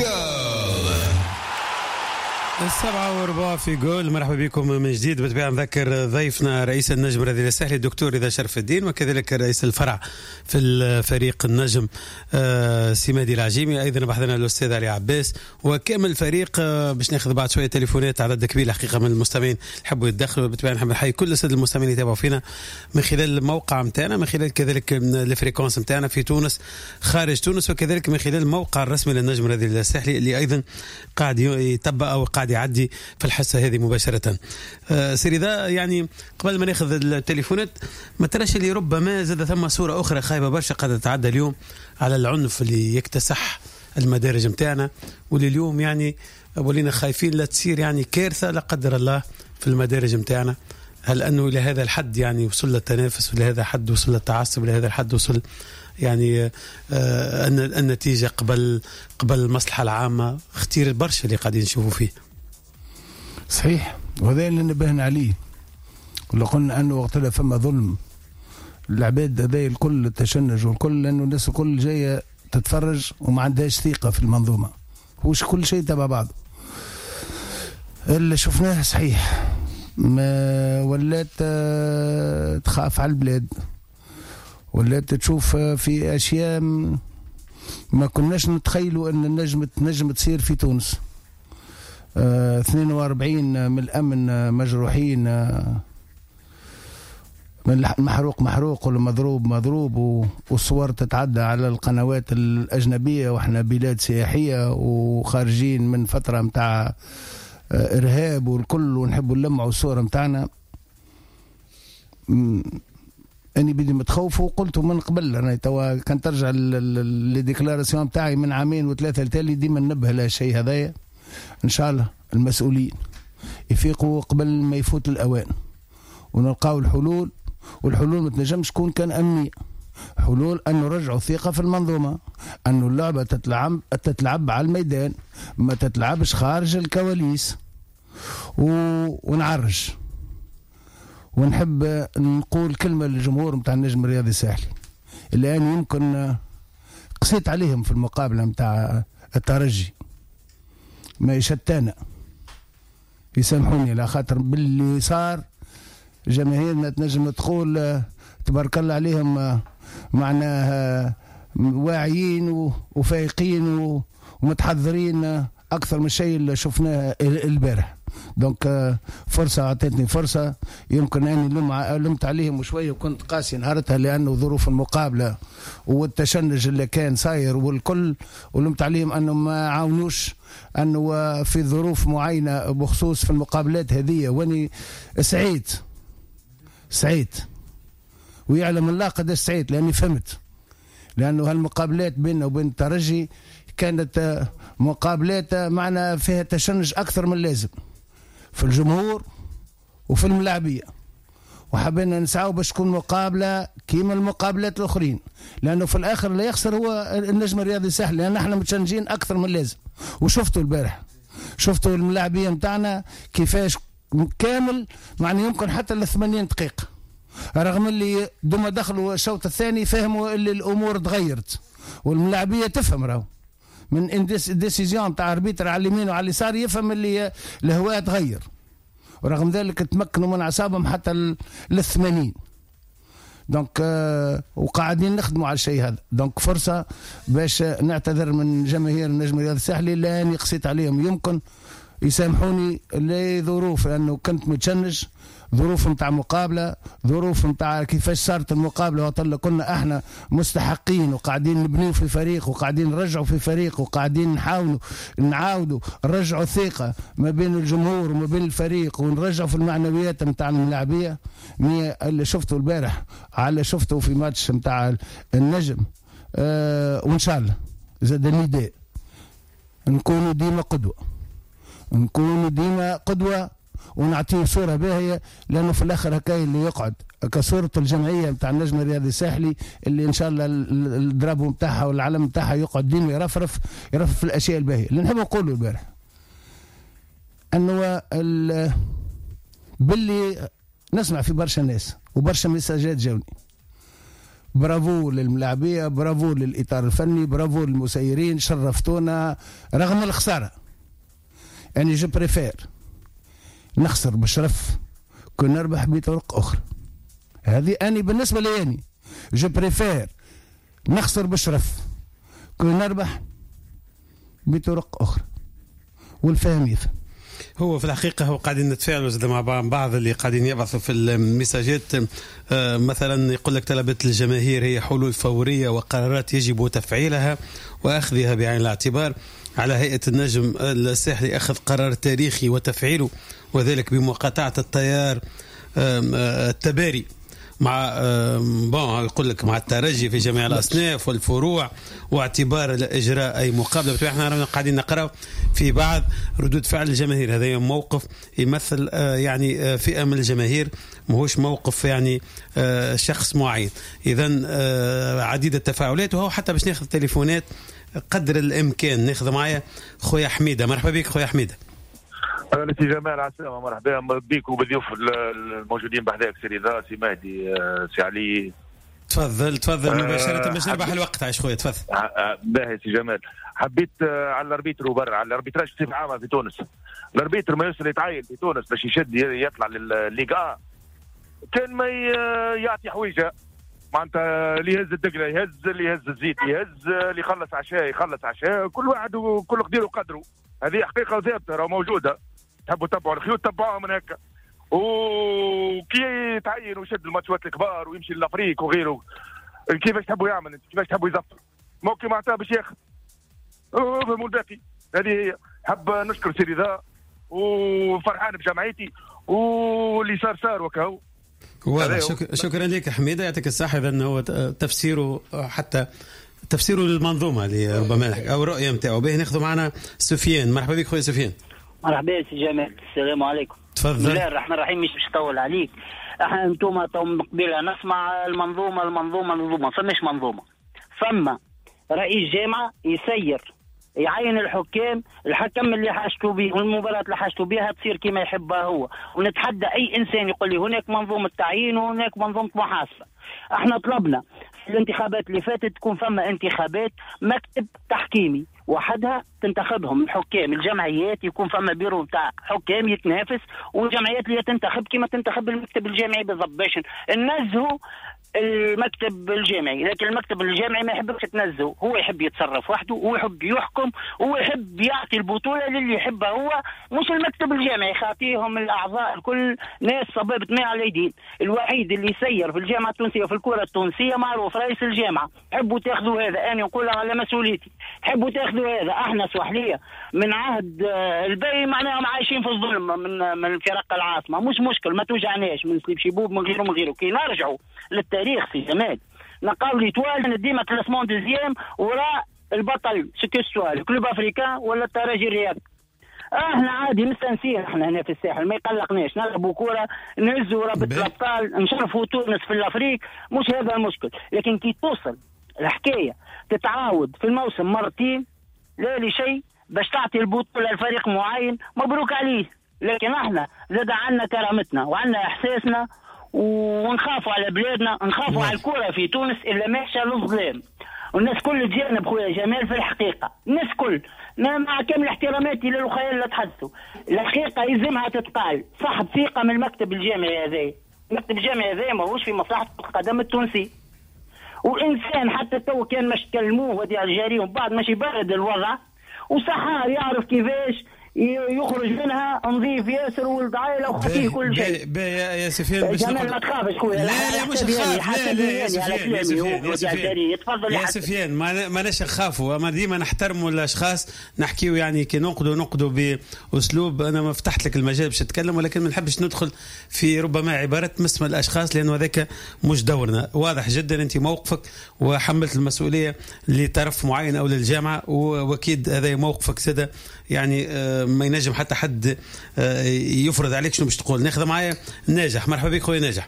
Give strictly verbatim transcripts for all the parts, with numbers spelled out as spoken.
السبعة وربع في جول. مرحبا بكم من جديد. بالطبيعة نذكر ضيفنا رئيس النجم رذيل الساحلي الدكتور رضا شرف الدين، وكذلك رئيس الفرع في الفريق النجم سمادي العجيمي، أيضا بحثنا الأستاذ علي عباس وكامل الفريق. باش ناخذ بعد شوية تليفونات، عدد كبير الحقيقة من المستمعين يحبوا يتدخلوا. بالطبيعة نحب نحيي كل السادة المستمعين يتابعوا فينا من خلال الموقع متاعنا، من خلال كذلك الفريكونس متاعنا في تونس خارج تونس، وكذلك من خلال الموقع الرسمي للنجم رذيل الساحلي اللي أيضا قاعد يتبع أو قاعد يعدي في الحصة هذه مباشرة. آه سيري ذا يعني قبل ما ناخذ التليفونات، ما تراش اللي ربما زاد ثم صورة أخرى خايبة برشا قد تتعدى اليوم على العنف اللي يكتسح المدارج متاعنا، واللي اليوم يعني ولينا خايفين لا تصير يعني كارثة لا قدر الله في المدارج متاعنا. هل أنه إلى هذا الحد يعني وصل التنافس، وإلى هذا الحد وصل التعصب، إلى هذا الحد وصل يعني آه النتيجة قبل قبل المصلحة العامة؟ اختير برشا اللي قاعدين نشوفوا فيه. صحيح، وهذا اللي نبهنا عليه، ولا قلنا أنه وقتها فما ظلم العباد هذا الكل تشنج، والكل لأنه الناس الكل جاية تتفرج وما عندهاش ثقة في المنظومة، وش كل شيء تبع بعض. اللي شفناه صحيح ما ولات تخاف على البلاد، ولات تشوف في أشياء ما كناش نتخيلوا أن النجم تنجم تصير في تونس. آه اثنين وأربعين من الأمن مجروحين، آه من محروق محروق والمضروب مضروب، والصور تتعدى على القنوات الأجنبية، وإحنا بلاد سياحية وخارجين من فترة متاع آه إرهاب والكل، ونحبوا نلمعوا الصورة متاعنا. أني بدي متخوف، وقلت من قبل أنا توا كان ترجع للديكلاراسيون متاعي من عامين وثلاثة لتالي ديما ننبه لهالشيء هذايا. إن شاء الله المسؤولين يفيقوا قبل ما يفوت الأوان، ونلقاو الحلول. والحلول ما تنجمش تكون كان أمنية، حلول أن نرجعوا ثقة في المنظومة، أن اللعبة تتلعب تتلعب على الميدان، ما تتلعبش خارج الكواليس. و... ونعرج ونحب نقول كلمة للجمهور متاع النجم الرياضي الساحلي اللي أنا يمكن قسيت عليهم في المقابلة متاع الترجي، ما يشتانا يسامحوني على خاطر باللي صار. جماهيرنا تنجم تقول تبارك الله عليهم، معناها واعيين وفايقين ومتحضرين أكثر من الشيء اللي شفناه البارح. دونك فرصة أعطتني فرصة، يمكن أني لمت عليهم شوية وكنت قاسي نهارتها لأنه ظروف المقابلة والتشنج اللي كان صاير والكل، ولمت عليهم أنه ما عاونوش أنه في ظروف معينة بخصوص في المقابلات هذه. واني سعيد سعيد ويعلم الله قد سعيد لأني فهمت، لأنه هالمقابلات بيننا وبين الترجي كانت مقابلات معنا فيها تشنج أكثر من اللازم في الجمهور وفي الملاعبية، وحبينا نسعوا باش تكون مقابلة كيما المقابلات الأخرين، لأنه في الآخر اللي يخسر هو النجم الرياضي الساحلي، لأن احنا متشنجين أكثر من اللازم. وشفتوا البارح، شفتوا الملاعبية متاعنا كيفاش كامل، معني يمكن حتى لثمانين دقيقة، رغم اللي دوما دخلوا الشوط الثاني فهموا اللي الأمور تغيرت، والملاعبية تفهم راهو من انديسيزيون تاع اربيتر على اليمين وعلى اليسار، يفهم اللي الهواء تغير، ورغم ذلك تمكنوا من اعصابهم حتى للثمانين. دونك آه وقاعدين نخدموا على الشيء هذا. دونك فرصه باش نعتذر من جماهير النجم الرياضي الساحلي لاني قصيت عليهم، يمكن يسامحوني لظروف لانه كنت متشنج، ظروف متاع مقابلة، ظروف متاع كيفاش صارت المقابلة، وطلع كنا احنا مستحقين وقاعدين نبنيو في فريق وقاعدين نرجعوا في فريق وقاعدين نحاولوا نعاودوا نرجعوا ثقة ما بين الجمهور وما بين الفريق، ونرجعوا في المعنويات متاع الملاعبية. اللي شفته البارح على شفته في ماتش متاع النجم، اه وان شاء الله زاد النداء نكونوا ديما قدوة، نكونوا ديما قدوة ونعطيه صورة باهية، لأنه في الآخر هكاي اللي يقعد كصورة الجمعية متاع النجم الرياضي الساحلي اللي إن شاء الله الدرابو متاعها والعلم متاعها يقعد ديما يرفرف يرفرف في الأشياء الباهية. اللي نحب نقوله البارح أنه باللي نسمع في برشا ناس وبرشا مساجات جاوني برافو للملاعبيه، برافو للاطار الفني، برافو للمسيرين، شرفتونا رغم الخساره. يعني جو بريفير نخسر بشرف كون نربح بطرق اخرى. هذه اني بالنسبه لي اني جو بريفير نخسر بشرف كون نربح بطرق اخرى. والفهم يفهم. هو في الحقيقة هو قاعدين نتفاعلوا مع بعض اللي قاعدين يبعثوا في المساجات، مثلا يقول لك طلبت الجماهير هي حلول فورية وقرارات يجب تفعيلها وأخذها بعين الاعتبار. على هيئة النجم الساحلي أخذ قرار تاريخي وتفعيله، وذلك بمقاطعة التيار التباري مع بون يقول لك مع الترجي في جميع الأصناف والفروع، واعتبار الإجراء أي مقابلة. احنا قاعدين نقرأ في بعض ردود فعل الجماهير. هذا موقف يمثل يعني فئة من الجماهير، ماهوش موقف يعني شخص معين. إذن عديد التفاعلات، وهو حتى باش ناخذ تليفونات قدر الإمكان. ناخذ معايا خويا حميدة. مرحبا بك خويا حميدة. أنا سي جمال عسلامة، مرحبا بك وبالضيوف الموجودين بحذاك، سي رضا، سي مهدي، سي علي. تفضل تفضل مباشرة باش نربح الوقت. عايش خويا تفضل. باهي سي جمال، حبيت على الاربيتر وبرا على الاربيتراج بصفة عامة في تونس. الاربيتر ما يوصل يتعين في تونس باش يشد يطلع للليغا كان ما يعطي حويجة معناتها اللي يهز الدقلة يهز، اللي يهز الزيت يهز، اللي يخلص عشاء يخلص عشاء، كل واحد وكل قدير وقدره. هذه حقيقة ثابتة راه موجودة. تحبوا تتبعوا الخيوط تبعوها من هكا. وكي يتعين ويشد الماتشات الكبار ويمشي للافريق وغيره، كيفاش تحبوا يعمل انت؟ كيفاش تحبوا يزفر؟ موكي معناتها باش ياخذ. فهموا الباقي. هذه هي. حب نشكر سي رضا وفرحان بجمعيتي واللي صار صار وكهو. واضح. شك... شكرا لك حميدة، يعطيك الصحة. إذا هو تفسيره حتى تفسيره للمنظومة اللي ربما أو رؤية متاعه. به ناخذ معنا سفيان. مرحبا بك خويا سفيان. مرحبا سي جمال، السلام عليكم. تفضل. بسم الله الرحمن الرحيم. مش باش نطول عليك، احنا انتم توم قبيله نسمع المنظومه المنظومه المنظومه. فماش منظومه، فما رئيس جامعه يسير يعين الحكام، الحكم اللي حاجته به والمباراه اللي حاجته بها تصير كما يحبها هو. ونتحدى اي انسان يقول لي هناك منظومه تعيين وهناك منظومه محاسبه. احنا طلبنا في الانتخابات اللي فاتت تكون فما انتخابات مكتب تحكيمي وحدها تنتخبهم الحكام، الجمعيات يكون فما بيرو تاع حكام يتنافس، والجمعيات اللي تنتخب كما تنتخب المكتب الجامعي بالضبط باش ننزهوا المكتب الجامعي. لكن المكتب الجامعي ما يحبش تنزهه، هو يحب يتصرف وحده، هو يحب يحكم، هو يحب يعطي البطوله للي يحبها هو، مش المكتب الجامعي خاطيهم الاعضاء الكل ناس صبابه ماء على اليدين. الوحيد اللي يسير في الجامعه التونسيه وفي الكره التونسيه معروف رئيس الجامعه. حبوا تاخذوا هذا، انا نقولها على مسؤوليتي، حبوا تاخذوا هذا. احنا سواحليه من عهد البي معناهم عايشين في الظلم من من فرق العاصمه، مش مشكل ما توجعناش من سليب شيبوب من غيره من غيره. كي نرجعوا للتاريخ في جمال نقاولي توال ديما كلاسمون دوزيام وراء البطل سكستوال كلوب افريكان ولا الترجي الرياضي. احنا عادي مستانسين، احنا هنا في الساحل ما يقلقناش، نلعبوا كوره نهزوا رابطه الابطال نشرفوا تونس في الافريق، مش هذا المشكل. لكن كي توصل الحكايه تتعاود في الموسم مرتين لا لشيء باش تعطي البطوله لفريق معين، مبروك عليه. لكن احنا زاد عنا كرامتنا وعنا احساسنا ونخافوا على بلادنا، نخافوا على الكره في تونس الا ماشيه للظلام. والناس كل تجانب خويا جمال في الحقيقه، الناس كل مع كامل احتراماتي للخيال اللي تحدثوا، الحقيقه يلزمها تتقال صاحب ثقه من المكتب الجامعي هذا. المكتب الجامعي هذا ماهوش في مصلحه القدم التونسي، وانسان حتى تو كان مش تكلموه ودي الجاري ومن بعد ماشي برد الوضع وصحار يعرف كيفاش يخرج منها نظيف ياسر ولد عائله وخفيف كل شيء. با يا سفيان باش جمال ما تخافش خويا. لا لا مش نخاف. لا لا يا سفيان يا سفيان يا سفيان تفضل يا سفيان ما ماناش نخافوا، اما ديما نحترموا الاشخاص، نحكيو يعني كي ننقدوا ننقدوا باسلوب. انا ما فتحت لك المجال باش تتكلم، ولكن ما نحبش ندخل في ربما عباره تمس الاشخاص لانه هذاك مش دورنا. واضح جدا انت موقفك وحملت المسؤوليه لطرف معين او للجامعه، واكيد هذا موقفك سده يعني ما ينجم حتى حد يفرض عليك شنو باش تقول. ناخذ معايا ناجح. مرحبا بك خويا ناجح.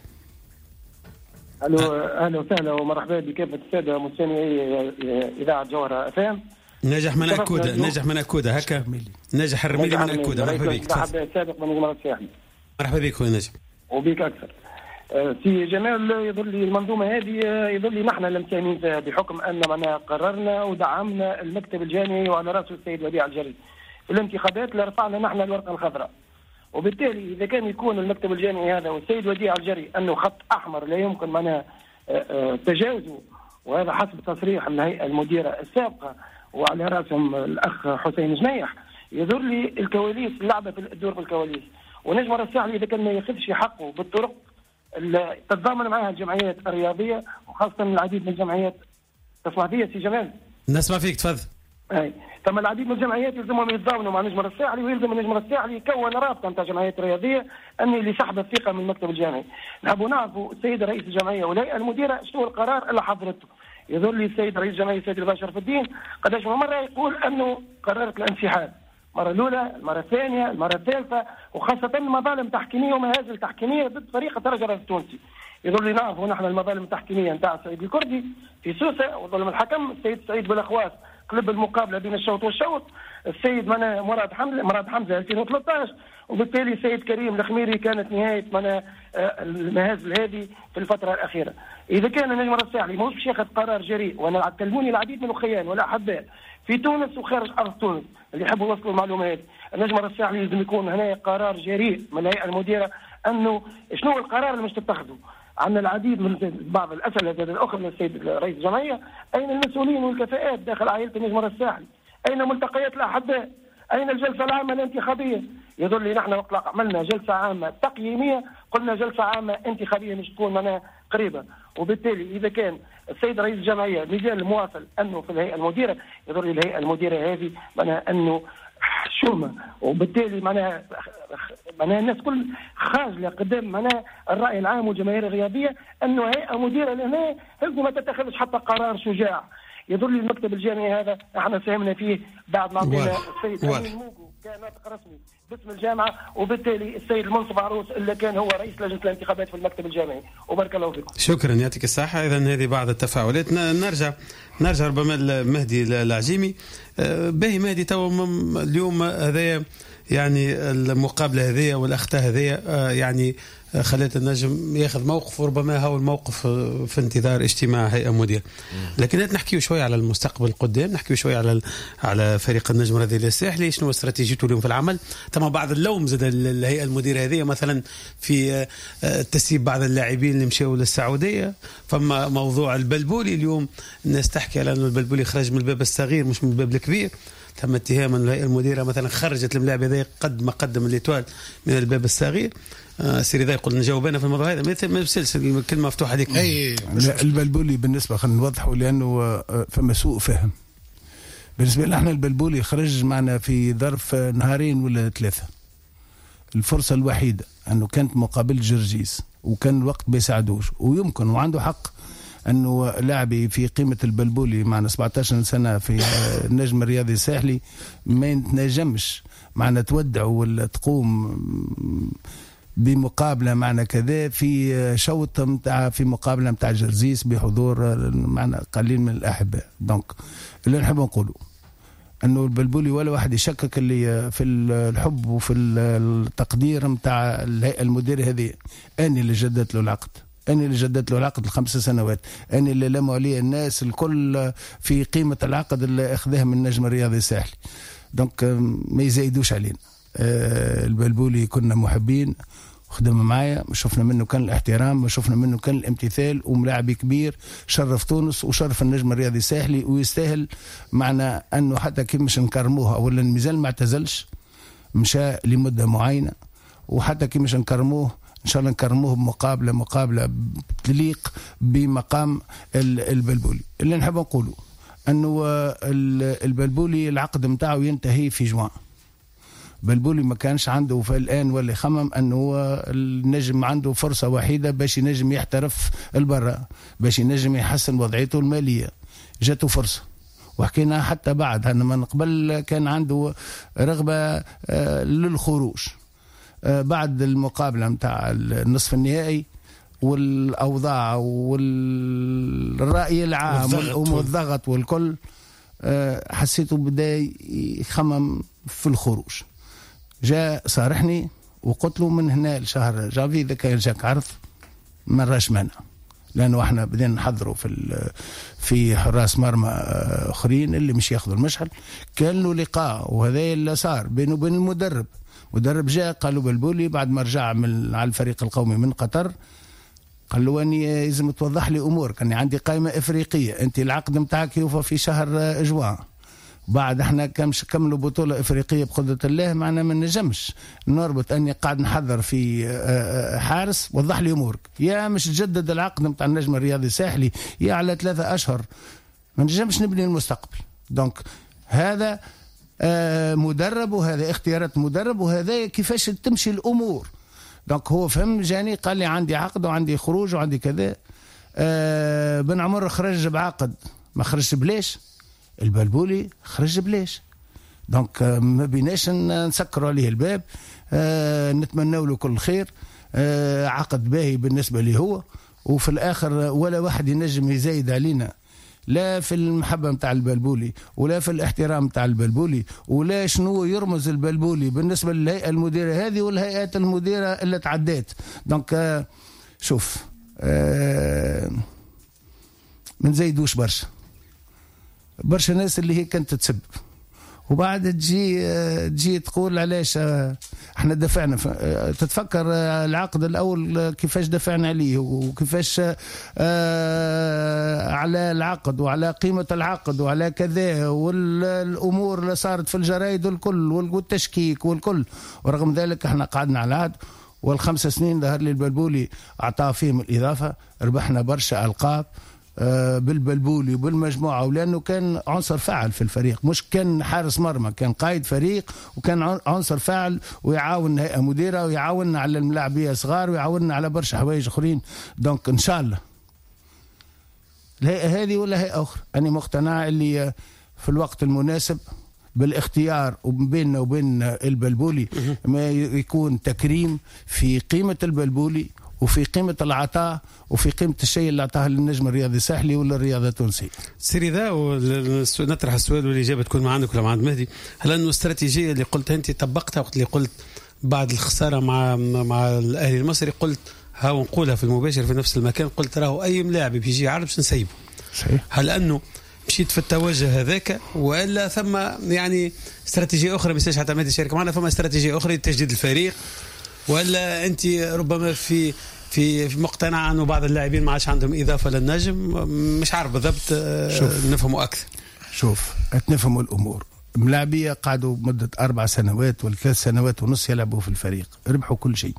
الو اهلا وسهلا ومرحبا بكافه الساده مستمعي اذاعه جوهره افام. ناجح من اكوده، ناجح من اكوده هكا، ناجح الرميلي من اكوده. مرحبا بك. السابق من جمهوريه الساحل. مرحبا بك خويا ناجح. وبيك اكثر. سي جمال يظل لي المنظومه هذه يظل لي نحن المساهمين فيها بحكم ان معناها قررنا ودعمنا المكتب الجامعي وعلى راسه السيد وديع الجري في الانتخابات اللي رفعنا نحن الورقه الخضراء. وبالتالي اذا كان يكون المكتب الجامعي هذا والسيد وديع الجري انه خط احمر لا يمكن معناها تجاوزه، وهذا حسب تصريح الهيئه المديره السابقه وعلى راسهم الاخ حسين جنيح، يظهر لي الكواليس اللعبه في الدور في الكواليس. ونجم الساحلي اذا كان ما ياخذش حقه بالطرق اللي تتضامن معها الجمعيات الرياضيه وخاصه العديد من الجمعيات. تسمع فيا سي جمال؟ نسمع فيك تفضل. اي ثم العديد من الجمعيات يلزمهم يتضامنوا مع نجم الساحلي، ويلزم النجم الساحلي يكون رابطه نتاع جمعيات رياضيه اني اللي سحب الثقه من المكتب الجامعي. نحبوا نعرفوا السيد رئيس الجمعيه والهيئه المديره شنو القرار اللي حضرته. يظهر لي السيد رئيس الجمعيه السيد الباشا شرف الدين قداش من مره يقول انه قررت الانسحاب، المره الاولى، المره الثانيه، المره الثالثه، وخاصه مظالم تحكيميه ومهازل تحكيميه ضد فريق الترجي التونسي. يظل لي نعرفوا نحن المظالم التحكيميه نتاع سعيد الكردي في سوسه وظلم الحكم السيد سعيد بالاخواس قلب المقابله بين الشوط والشوط، السيد منا مراد حمزه مراد حمزه ألفين وثلاثة عشر، وبالتالي السيد كريم الخميري كانت نهايه منا المهازل هذه في الفتره الاخيره. اذا كان النجم الساحلي ماهوش باش ياخذ قرار جريء، وانا كلموني العديد من الاخوان والاحباء في تونس وخارج ارض تونس اللي يحبوا يوصلوا المعلومه هذه، النجم الساحلي لازم يكون هنا قرار جريء من الهيئه المديره انه شنو القرار اللي مش تتخذه. عندنا العديد من بعض الاسئله الاخرى من السيد رئيس الجمعيه، اين المسؤولين والكفاءات داخل عائله النجم الساحلي؟ اين ملتقيات الاحباء؟ اين الجلسه العامه الانتخابيه؟ يظل لي نحن وقت عملنا جلسه عامه تقييميه قلنا جلسه عامه انتخابيه مش تكون معنا قريبه، وبالتالي اذا كان السيد رئيس الجمعيه مازال مواصل انه في الهيئه المديره، يظل لي الهيئه المديره هذه معناها انه حشومه، وبالتالي معناها معناها الناس كل خاجله قدام معناها الراي العام والجماهير الرياضيه انه هيئه مديره لهنا هذه ما تتخذش حتى قرار شجاع. يظل لي المكتب الجامعي هذا احنا ساهمنا فيه بعد ما عطينا السيد امين موجو كناطق رسمي باسم الجامعه، وبالتالي السيد المنصف عروس اللي كان هو رئيس لجنه الانتخابات في المكتب الجامعي، وبارك الله فيكم. شكرا يعطيك الصحه. اذا هذه بعض التفاعلات. نرجع نرجع ربما المهدي العجيمي. باهي مهدي تو اليوم هذايا يعني المقابله هذيا والاخطاء هذيا يعني خلت النجم ياخذ موقف، وربما هو الموقف في انتظار اجتماع هيئه مدير. لكن نحكيو شويه على المستقبل القدام، نحكيو شويه على على فريق النجم الرياضي الساحلي، شنو استراتيجيته اليوم في العمل. تم بعض اللوم زاد الهيئه المديره هذه مثلا في تسيب بعض اللاعبين اللي مشاو للسعوديه. فما موضوع البلبولي اليوم الناس تحكي على انه البلبولي خرج من الباب الصغير مش من الباب الكبير. تم اتهام ان الهيئه المديره مثلا خرجت اللاعب هذا قد ما قدم الاتوال من الباب الصغير. آه سيري ذا يقول نجاوب انا في الموضوع هذا ما بسلس الكلمه مفتوحه عليك. اي البلبولي بالنسبه خلينا نوضحوا لانه فما سوء فهم. بالنسبه لنا احنا البلبولي خرج معنا في ظرف نهارين ولا ثلاثه. الفرصه الوحيده انه كانت مقابل جرجيس وكان الوقت بيساعدوش، ويمكن وعنده حق انه لاعبي في قيمه البلبولي معنا سبعة عشر سنه في النجم الرياضي الساحلي ما يتنجمش معنا تودع ولا تقوم بمقابله معنا كذا في شوط متاع في مقابله متاع جرزيس بحضور معنا قليل من الاحباء. دونك اللي نحب نقوله انه البلبولي ولا واحد يشكك اللي في الحب وفي التقدير متاع الهيئه المديره هذه. اني اللي جددت له العقد، أنا اللي جددت له العقد الخمس سنوات، أنا اللي لموا عليه الناس الكل في قيمة العقد اللي أخذها من النجم الرياضي الساحلي. دونك ما يزايدوش علينا. أه البلبولي كنا محبين وخدم معايا، شفنا منه كان الاحترام، شفنا منه كان الامتثال، وملاعب كبير شرف تونس وشرف النجم الرياضي الساحلي، ويستاهل معنا أنه حتى كيف مش نكرموها ولا الميزان ما اعتزلش مشى لمدة معينة، وحتى كيف مش نكرموه إن شاء الله نكرموه بمقابلة مقابلة تليق بمقام البلبولي. اللي نحب نقوله أنه البلبولي العقد متاعه ينتهي في جوان. بلبولي ما كانش عنده في الآن ولا يخمم أنه النجم عنده فرصة وحيدة باش ينجم يحترف البرة، باش ينجم يحسن وضعيته المالية. جاته فرصة وحكينا حتى بعد أنه من قبل كان عنده رغبة للخروج بعد المقابلة متاع النصف النهائي والأوضاع والرأي العام والضغط والكل. حسيته بدأ يخمم في الخروج. جاء صارحني وقلت له من هنا لشهر جافي إذا كان جاك عرض ما راش مانع، لانه احنا بدينا نحضروا في في حراس مرمى اخرين اللي مش ياخذوا المشعل. كان له لقاء وهذا اللي صار بينه وبين المدرب. مدرب جاء قال له بلبولي بعد ما رجع من على الفريق القومي من قطر، قال له اني لازم توضح لي امورك، اني عندي قائمه افريقيه، انت العقد نتاعك يوفى في شهر جوان، بعد احنا كمش كملوا بطوله افريقيه بقدره الله، معنا ما نجمش نربط اني قاعد نحضر في حارس. وضح لي امورك، يا مش تجدد العقد نتاع النجم الرياضي الساحلي يا على ثلاثة اشهر، ما نجمش نبني المستقبل. دونك هذا مدرب، وهذا اختيارات مدرب، وهذا كيفاش تمشي الامور. دونك هو فهم جاني قال لي عندي عقد وعندي خروج وعندي كذا. أه بن عمر خرج بعقد، ما خرجش بليش. البلبولي خرج بليش. دونك ما بيناش نسكروا عليه الباب. أه نتمنى له كل خير. أه عقد باهي بالنسبه لي هو، وفي الاخر ولا واحد ينجم يزايد علينا، لا في المحبة متاع البلبولي ولا في الاحترام متاع البلبولي ولا شنو يرمز البلبولي بالنسبة للهيئة المديرة هذه والهيئات المديرة اللي تعديت. دونك آه شوف آه من زيدوش برشا برشا ناس اللي هي كانت تسب، وبعد تجي تجي تقول علاش احنا دفعنا. تتفكر العقد الاول كيفاش دفعنا عليه وكيفاش على العقد وعلى قيمه العقد وعلى كذا، والامور اللي صارت في الجرايد والكل والتشكيك والكل، ورغم ذلك احنا قعدنا على العهد. والخمس سنين ظهر لي البلبولي اعطاه فيهم الاضافه، ربحنا برشا القاب بالبلبولي وبالمجموعة، ولأنه كان عنصر فاعل في الفريق، مش كان حارس مرمى، كان قائد فريق وكان عنصر فاعل، ويعاون هيئة مديرة ويعاوننا على الملاعبية صغار ويعاوننا على برشا حوايج أخرين. دونك إن شاء الله الهيئة هذه ولا هيئة أخرى أنا مقتنع اللي في الوقت المناسب بالاختيار وبيننا وبين البلبولي ما يكون تكريم في قيمة البلبولي وفي قيمة العطاء وفي قيمة الشيء اللي أعطاه للنجم الرياضي الساحلي ولا الرياضة التونسية. سيري ذا ونطرح السؤال والإجابة تكون معنا ولا مع عند مهدي. هل أنه الاستراتيجية اللي قلتها أنت طبقتها وقت اللي قلت بعد الخسارة مع مع الأهلي المصري، قلت ها ونقولها في المباشر في نفس المكان، قلت راه أي ملاعب بيجي عارف باش نسيبه. صحيح. هل أنه مشيت في التوجه هذاك ولا ثم يعني استراتيجية أخرى مش حتى مهدي شارك معنا، ثم استراتيجية أخرى لتجديد الفريق، ولا أنت ربما في في مقتنع أنه بعض اللاعبين ما عادش عندهم إضافة للنجم؟ مش عارف بالضبط نفهموا أكثر. شوف نفهموا الأمور. ملاعبية قعدوا مدة أربع سنوات ولا ثلاث سنوات ونص يلعبوا في الفريق، ربحوا كل شيء.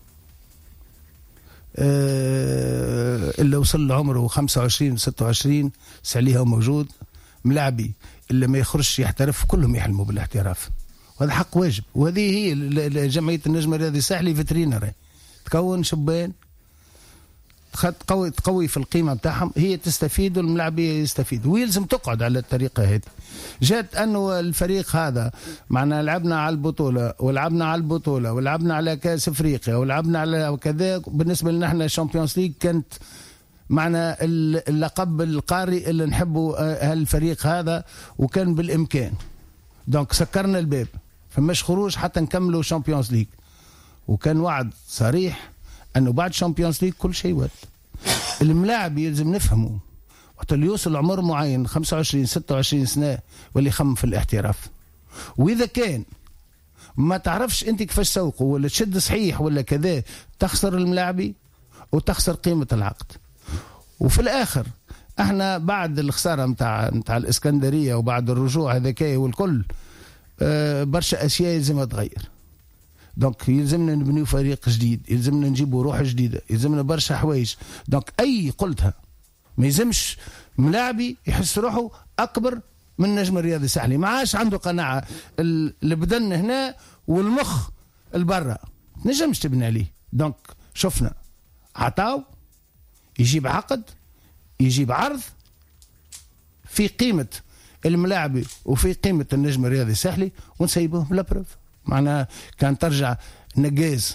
أه اللي وصل لعمره خمسة وعشرين ستة وعشرين سعليها موجود. ملاعبي اللي ما يخرجش يحترف كلهم يحلموا بالاحتراف، وهذا حق واجب. وهذه هي جمعية النجم الرياضي الساحلي فيترينر، تكون شبان تقوي تقوي في القيمة بتاعهم، هي تستفيد والملاعبية يستفيد، ويلزم تقعد على الطريقة هذه. جات أنه الفريق هذا معنا لعبنا على البطولة ولعبنا على البطولة ولعبنا على كأس أفريقيا ولعبنا على كذا، بالنسبة لنا احنا الشامبيونز ليج كانت معنا اللقب القاري اللي نحبه هالفريق هذا، وكان بالإمكان. دونك سكرنا الباب، فماش خروج حتى نكملوا شامبيونز ليج، وكان وعد صريح أنه بعد شامبيونز ليج كل شيء وقت. الملاعب يلزم نفهمه وقت اللي يوصل عمر معين خمسة وعشرين ستة وعشرين سنة واللي يخمم في الاحتراف، وإذا كان ما تعرفش أنت كيفاش سوقه ولا تشد صحيح ولا كذا، تخسر الملاعبي وتخسر قيمة العقد. وفي الآخر احنا بعد الخسارة متاع متاع الإسكندرية وبعد الرجوع هذاكاي والكل اه برشا أشياء يلزم تغير. دونك يلزمنا نبنيو فريق جديد، يلزمنا نجيبوا روح جديدة، يلزمنا برشا حوايج. دونك أي قلتها ما يلزمش ملاعبي يحس روحه أكبر من نجم الرياضي الساحلي، ما عاش عنده قناعة البدن هنا والمخ البرة نجمش تبني عليه. دونك شفنا عطاو يجيب عقد يجيب عرض في قيمة الملاعبي وفي قيمة النجم الرياضي الساحلي، ونسيبوه بلا بروف. معناها كان ترجع نجاز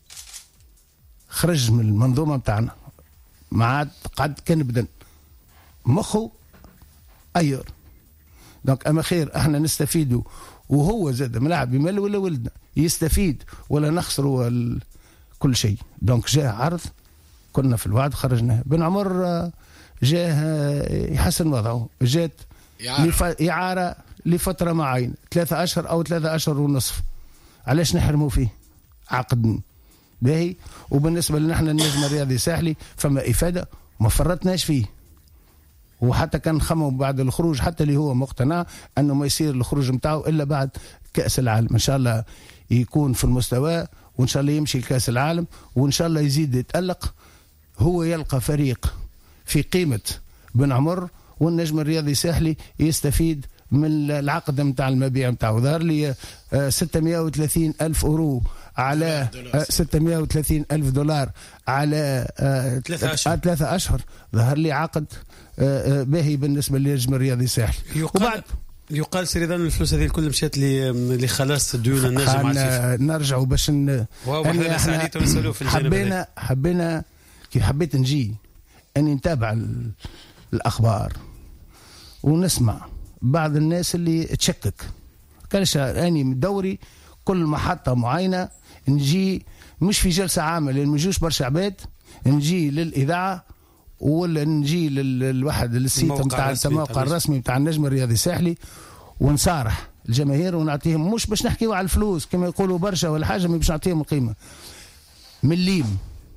خرج من المنظومة بتاعنا، ما عاد قد كان بدن مخه أير. دونك أما خير احنا نستفيدوا، وهو زاد ملاعب بمال ولا ولدنا يستفيد ولا نخسروا كل شيء. دونك جاء عرض كنا في الوعد خرجناه. بن عمر جاه يحسن وضعه، جات إعارة لفترة معينة ثلاثة أشهر أو ثلاثة أشهر ونصف، علاش نحرموا فيه؟ عقد باهي. وبالنسبة لنا احنا النجم الرياضي الساحلي فما إفادة ما فرطناش فيه، وحتى كان خمم بعد الخروج حتى اللي هو مقتنع أنه ما يصير الخروج متاعه إلا بعد كأس العالم. إن شاء الله يكون في المستوى، وإن شاء الله يمشي لكأس العالم، وإن شاء الله يزيد يتألق، هو يلقى فريق في قيمة بن عمر، والنجم الرياضي الساحلي يستفيد من العقد متاع المبيع متاعه. ظهر لي ستمائة وثلاثين ألف أورو على ستمائة وثلاثين ألف دولار على ثلاثة أشهر. ثلاثة أشهر ظهر لي عقد باهي بالنسبة للنجم الرياضي الساحلي. وبعد يقال سيدنا الفلوس هذه الكل مشات لخلاص ديون النجم مع الفيفا. نرجعوا باش ن... حبينا حبينا كيف حبيت نجي اني نتابع الاخبار ونسمع بعض الناس اللي تشكك. كانش اني من دوري كل محطه معينه نجي مش في جلسه عامه لان ما يجوش برشا عباد، نجي للاذاعه ولا نجي للواحد للسيت نتاع الموقع الرسمي نتاع النجم الرياضي الساحلي ونصارح الجماهير ونعطيهم، مش باش نحكيوا على الفلوس كما يقولوا برشا ولا حاجه، ما باش نعطيهم القيمه مليم.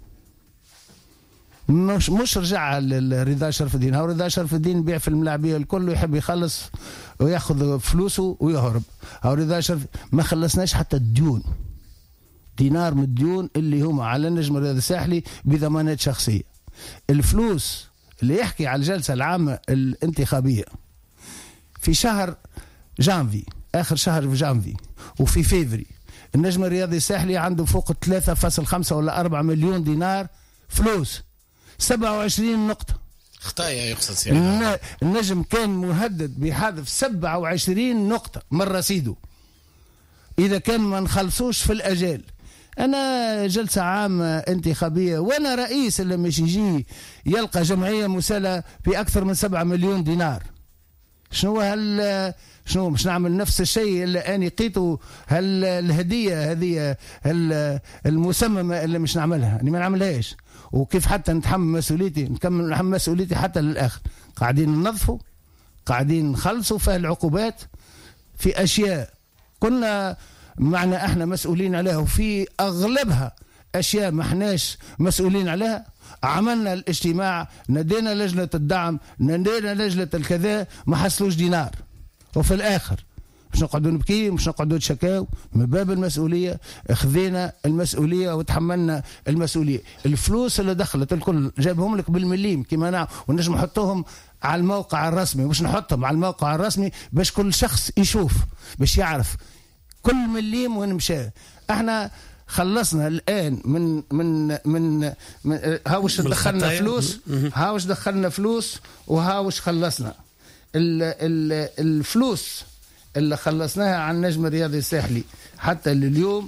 مش مش رجع لرضا شرف الدين، هو رضا شرف الدين يبيع في الملاعبيه الكل ويحب يخلص وياخذ فلوسه ويهرب. هو رضا شرف ما خلصناش حتى الديون، دينار من الديون اللي هما على النجم الرياضي الساحلي بضمانات شخصيه. الفلوس اللي يحكي على الجلسه العامه الانتخابيه في شهر جانفي، اخر شهر في جانفي وفي فيفري، النجم الرياضي الساحلي عنده فوق ثلاثة فاصلة خمسة ولا أربعة مليون دينار فلوس، سبعة وعشرين نقطة خطايا يقصد سيدنا. النجم كان مهدد بحذف سبعة وعشرين نقطة من رصيده إذا كان ما نخلصوش في الأجال. أنا جلسة عامة انتخابية وأنا رئيس اللي مش يجي يلقى جمعية مسالة بأكثر من سبعة مليون دينار، شنو هل شنو مش نعمل نفس الشيء اللي أنا قيته؟ هل الهدية هذه المسممة اللي مش نعملها أنا ما نعملهاش؟ وكيف حتى نتحمل مسؤوليتي، نكمل نتحمل مسؤوليتي حتى للآخر. قاعدين ننظفوا، قاعدين نخلصوا في العقوبات في أشياء كنا معنا احنا مسؤولين عليها، وفي أغلبها أشياء ما احناش مسؤولين عليها. عملنا الاجتماع، ندينا لجنة الدعم، ندينا لجنة الكذا، ما حصلوش دينار. وفي الآخر مش نقعدوا نبكي، مش نقعدوا نشكاو، من باب المسؤولية اخذينا المسؤولية وتحملنا المسؤولية. الفلوس اللي دخلت الكل جابهم لك بالمليم كما نعم، ونجم نحطوهم على الموقع الرسمي، مش نحطهم على الموقع الرسمي باش كل شخص يشوف باش يعرف كل مليم وين مشى. احنا خلصنا الآن من من من, من هاوش دخلنا فلوس، هاوش دخلنا فلوس وهاوش خلصنا. ال ال الفلوس اللي خلصناها عن النجم الرياضي الساحلي حتى اليوم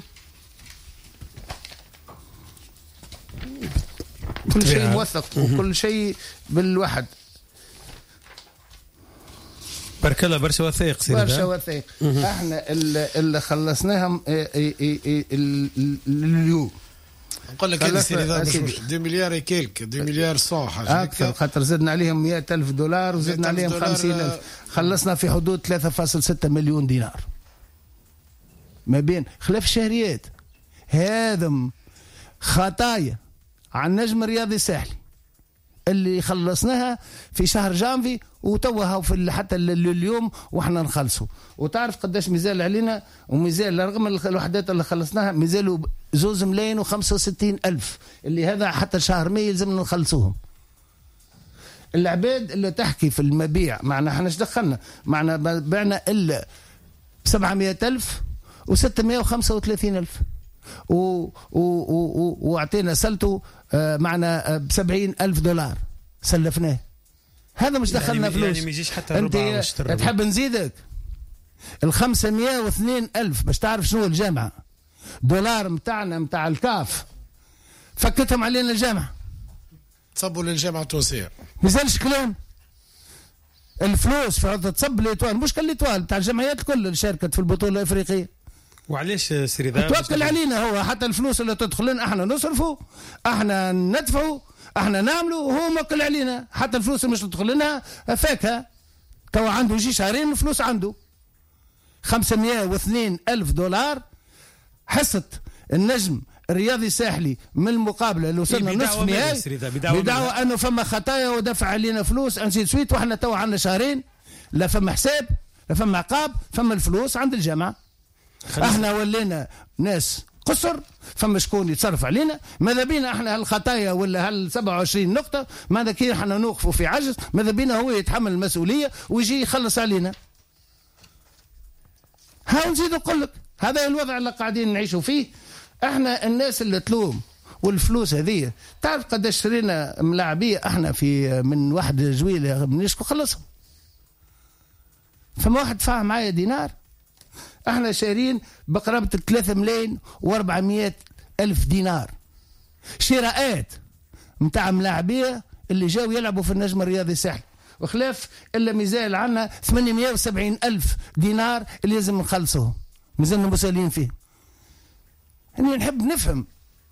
كل شيء موثق وكل شيء بالوحد. بارك الله، برشا وثائق سيدي، برشا وثائق. احنا اللي خلصناهم اليوم نقول لك هذا سيدي اثنين مليار يكيلك اثنين مليار صح حاجه اكثر، خاطر زدنا عليهم مئة ألف دولار وزدنا عليهم خمسين ألف، خلصنا في حدود ثلاثة فاصلة ستة مليون دينار ما بين خلاف الشهريات. هذا خطايا عن النجم الرياضي الساحلي اللي خلصناها في شهر جانفي وتوها في حتى اليوم واحنا نخلصوا. وتعرف قداش ميزال علينا؟ وميزال رغم الوحدات اللي خلصناها ميزالوا زوز ملايين وخمسة وستين ألف، اللي هذا حتى شهر ماي يلزمنا نخلصوهم. العباد اللي تحكي في المبيع معنا احنا ايش دخلنا؟ معنا بعنا الا سبعمائة ألف وستمائة وخمسة وثلاثين ألف واعطينا سلته معنا بسبعين ألف دولار سلفناه. هذا مش دخلنا يعني فلوس يعني ميجيش حتى انت تحب نزيدك الخمسمائة واثنين ألف باش تعرف شنو الجامعة دولار متاعنا متاع الكاف فكتهم علينا الجامعة، تصبوا للجامعة التونسية مازالش كلام. الفلوس تصب ليتوال مش كالليتوال بتاع الجمعيات الكل اللي شاركت في البطولة الأفريقية وعلاش سيري ذا توكل علينا هو، حتى الفلوس اللي تدخل لنا احنا نصرفوا، احنا ندفعوا، احنا نعملوا، وهو موكل علينا. حتى الفلوس اللي مش تدخل لنا فاكهه، توا عنده يجي شهرين الفلوس عنده خمسمائة واثنين ألف دولار حصة النجم الرياضي الساحلي من المقابله اللي وصلنا نصف نهائي بدعوى انه فما خطايا ودفع علينا فلوس انسيت سويت، واحنا توا عندنا شهرين لا فما حساب لا فما عقاب، فما الفلوس عند الجامعه. احنا ولينا ناس قصر، فما شكون يتصرف علينا. ماذا بينا احنا هالخطايا ولا هال سبعة وعشرين نقطه، ماذا كي احنا نوقفوا في عجز، ماذا بينا هو يتحمل المسؤوليه ويجي يخلص علينا. ها نزيد نقول لك هذا الوضع اللي قاعدين نعيشوا فيه. احنا الناس اللي تلوم والفلوس هذه، تعرف قداش شرينا ملاعبيه احنا في من واحد جويله بنشكو خلصهم. فما واحد دفع معايا دينار، احنا شارين بقرابه ثلاثة ملايين وأربعمائة ألف دينار شراءات متاع ملاعبيه اللي جاوا يلعبوا في النجم الرياضي الساحلي، وخلاف الا مازال عندنا ثمانمائة وسبعين ألف دينار اللي لازم نخلصوهم، مازلنا مسالين فيه. أنا نحب نفهم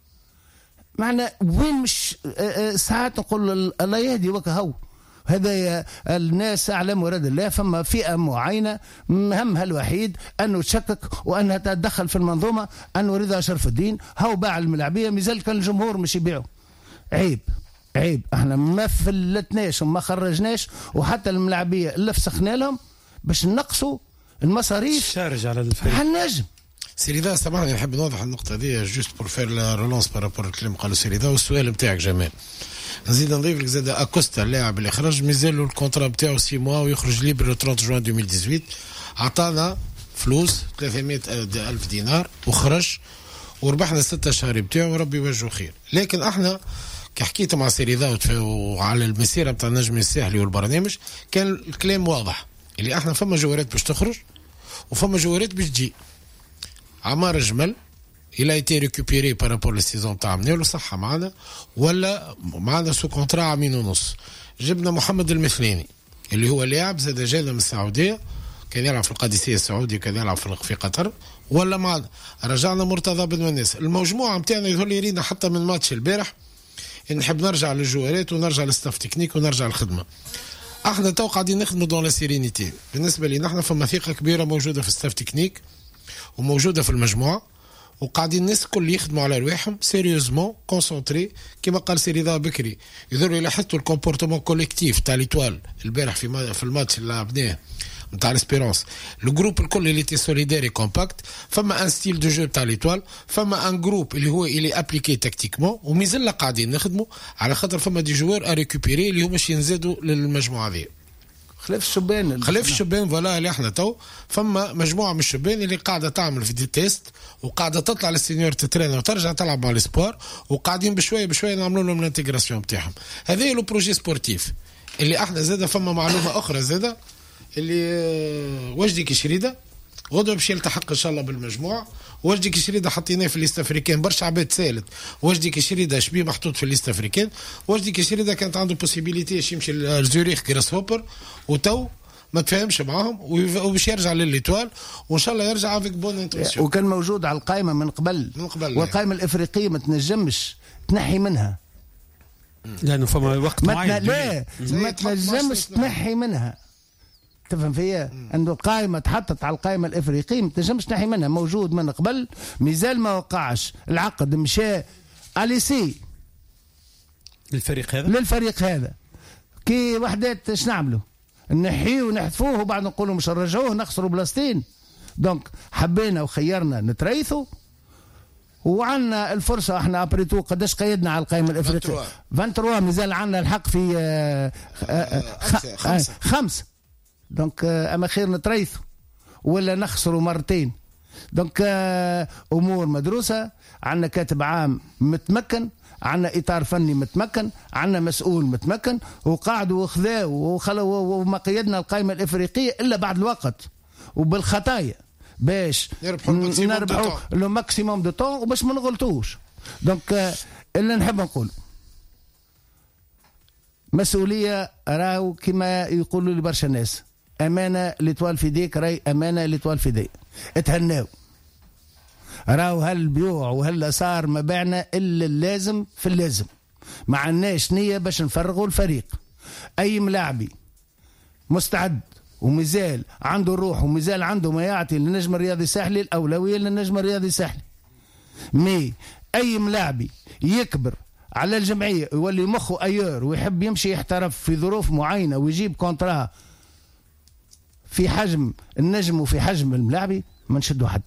معنا وين، مش ساعات نقول الله يهدي وكهو، هذا الناس أعلم مراد الله. فما فئة معينة مهمها الوحيد أنه تشكك وأنها تتدخل في المنظومة. أنه رضا شرف الدين هو باع الملاعبية، مازال كان الجمهور مش يبيعه. عيب عيب، احنا ما فلتناش وما خرجناش، وحتى الملاعبية اللي فسخنا لهم باش نقصوا المصاريف شارج على الفريق على النجم. سيريدا سامحني نحب نوضح النقطة دي جوست بور فير لا رولونس بارابور الكلام قالوا سيريدا. والسؤال نتاعك جمال، نزيد نضيف لك زاد اكوستا اللاعب اللي خرج مازال له الكونترا نتاعو ستة موا ويخرج ليبر ثلاثين جوان ألفين وثمانية عشر. عطانا فلوس ثلاثمائة ألف دينار وخرج وربحنا ستة شهر نتاعو وربي يوجهه خير. لكن احنا كي حكيت مع سيريدا وعلى المسيرة نتاع النجم الساحلي والبرنامج كان الكلام واضح اللي احنا فما جوارات باش تخرج وفما جوارات باش تجي. عمار الجمل الى ايتي ريكوبيري بارابور للسيزون تاع منير صح معنا ولا معنا سو كونترا عامين ونص. جبنا محمد المثليني اللي هو لاعب زاد جانا من السعوديه، كان يلعب في القادسيه السعوديه، كان يلعب في قطر، ولا معنا رجعنا مرتضى بن وناس. المجموعه نتاعنا يظهر لي رينا حتى من ماتش البارح نحب نرجع للجوارات ونرجع للستاف تكنيك ونرجع للخدمه. احنا تو قاعدين نخدموا دون لا سيرينيتي. بالنسبه لي نحن فما ثقه كبيره موجوده في الستاف تكنيك وموجوده في المجموعه، وقاعدين الناس الكل يخدموا على رواحهم سيريوزمون كونسونتري. كما قال سيريدا بكري يظهر الى حتى الكومبورتمون كوليكتيف تاع ليتوال البارح في في الماتش اللي لعبناه نتاع الاسبيرونس، الجروب الكل اللي تي سوليدير كومباكت. فما ان ستيل دو جو تاع ليتوال، فما ان جروب اللي هو اللي ابليكي تكتيكمون، ومازلنا قاعدين نخدموا على خاطر فما دي جوار ا ريكوبيري اللي هما شي ينزادوا للمجموعه هذه. خلاف الشبان خلاف الشبان فوالا اللي احنا تو فما مجموعه من الشبان اللي قاعده تعمل في دي تيست وقاعده تطلع للسينيور تترينر وترجع تلعب مع الاسبوار، وقاعدين بشويه بشويه نعملوا لهم الانتجراسيون بتاعهم. هذا لو بروجي سبورتيف اللي احنا زاده. فما معلومه اخرى زاده اللي وجدي كشريده غدوه باش يلتحق ان شاء الله بالمجموع. وجدي كشريده حطيناه في الليست افريكان، برشا عباد سالت وجدي كشريده شبيه محطوط في الليست افريكان. وجدي كشريده كانت عنده بوسيبيليتي باش يمشي لزوريخ جراس هوبر وتو ما تفهمش معاهم وباش يرجع للإيطوال وان شاء الله يرجع افيك بون انتونسيون. وكان موجود على القائمه من قبل من قبل والقائمه الافريقيه ما تنجمش تنحي منها لانه فما وقت معين. لا ما تنجمش تنحي منها، تفهم فيا؟ عنده قائمه تحطت على القائمه الافريقيه ما تنجمش تنحي منها، موجود من قبل مازال ما وقعش العقد، مشى اليسي للفريق هذا للفريق هذا. كي وحدات اش نعملوا؟ نحيه ونحذفوه وبعد نقولوا مش نرجعوه نخسروا بلاستين. دونك حبينا وخيرنا نتريثوا وعنا الفرصه. احنا ابريتو قداش قيدنا على القائمه الافريقيه؟ ثلاثة وعشرين مازال عنا الحق في آه آه خمسة, خمسة. خمسة. دونك آه اما خير نتريثوا ولا نخسروا مرتين. دونك آه امور مدروسه، عنا كاتب عام متمكن، عنا اطار فني متمكن، عنا مسؤول متمكن، وقعدوا وخذاوا وما قيدنا القائمه الافريقيه الا بعد الوقت وبالخطايا باش نربحوا لو ماكسيموم دو طون وباش ما نغلطوش. دونك اللي نحب نقول مسؤوليه راهو كما يقولوا لي برشا ناس، امانه لطوال في ديك، راي امانه لطوال في ديك. اتهناو راهو هالبيوع وهالأسعار ما بعنا إلا اللازم في اللازم، ما عندناش نية باش نفرغوا الفريق. أي ملاعبي مستعد ومازال عنده الروح ومازال عنده ما يعطي للنجم الرياضي الساحلي، الأولوية للنجم الرياضي الساحلي. مي أي ملاعبي يكبر على الجمعية يولي مخه أيور ويحب يمشي يحترف في ظروف معينة ويجيب كونترا في حجم النجم وفي حجم الملاعبي، ما نشدوا حد.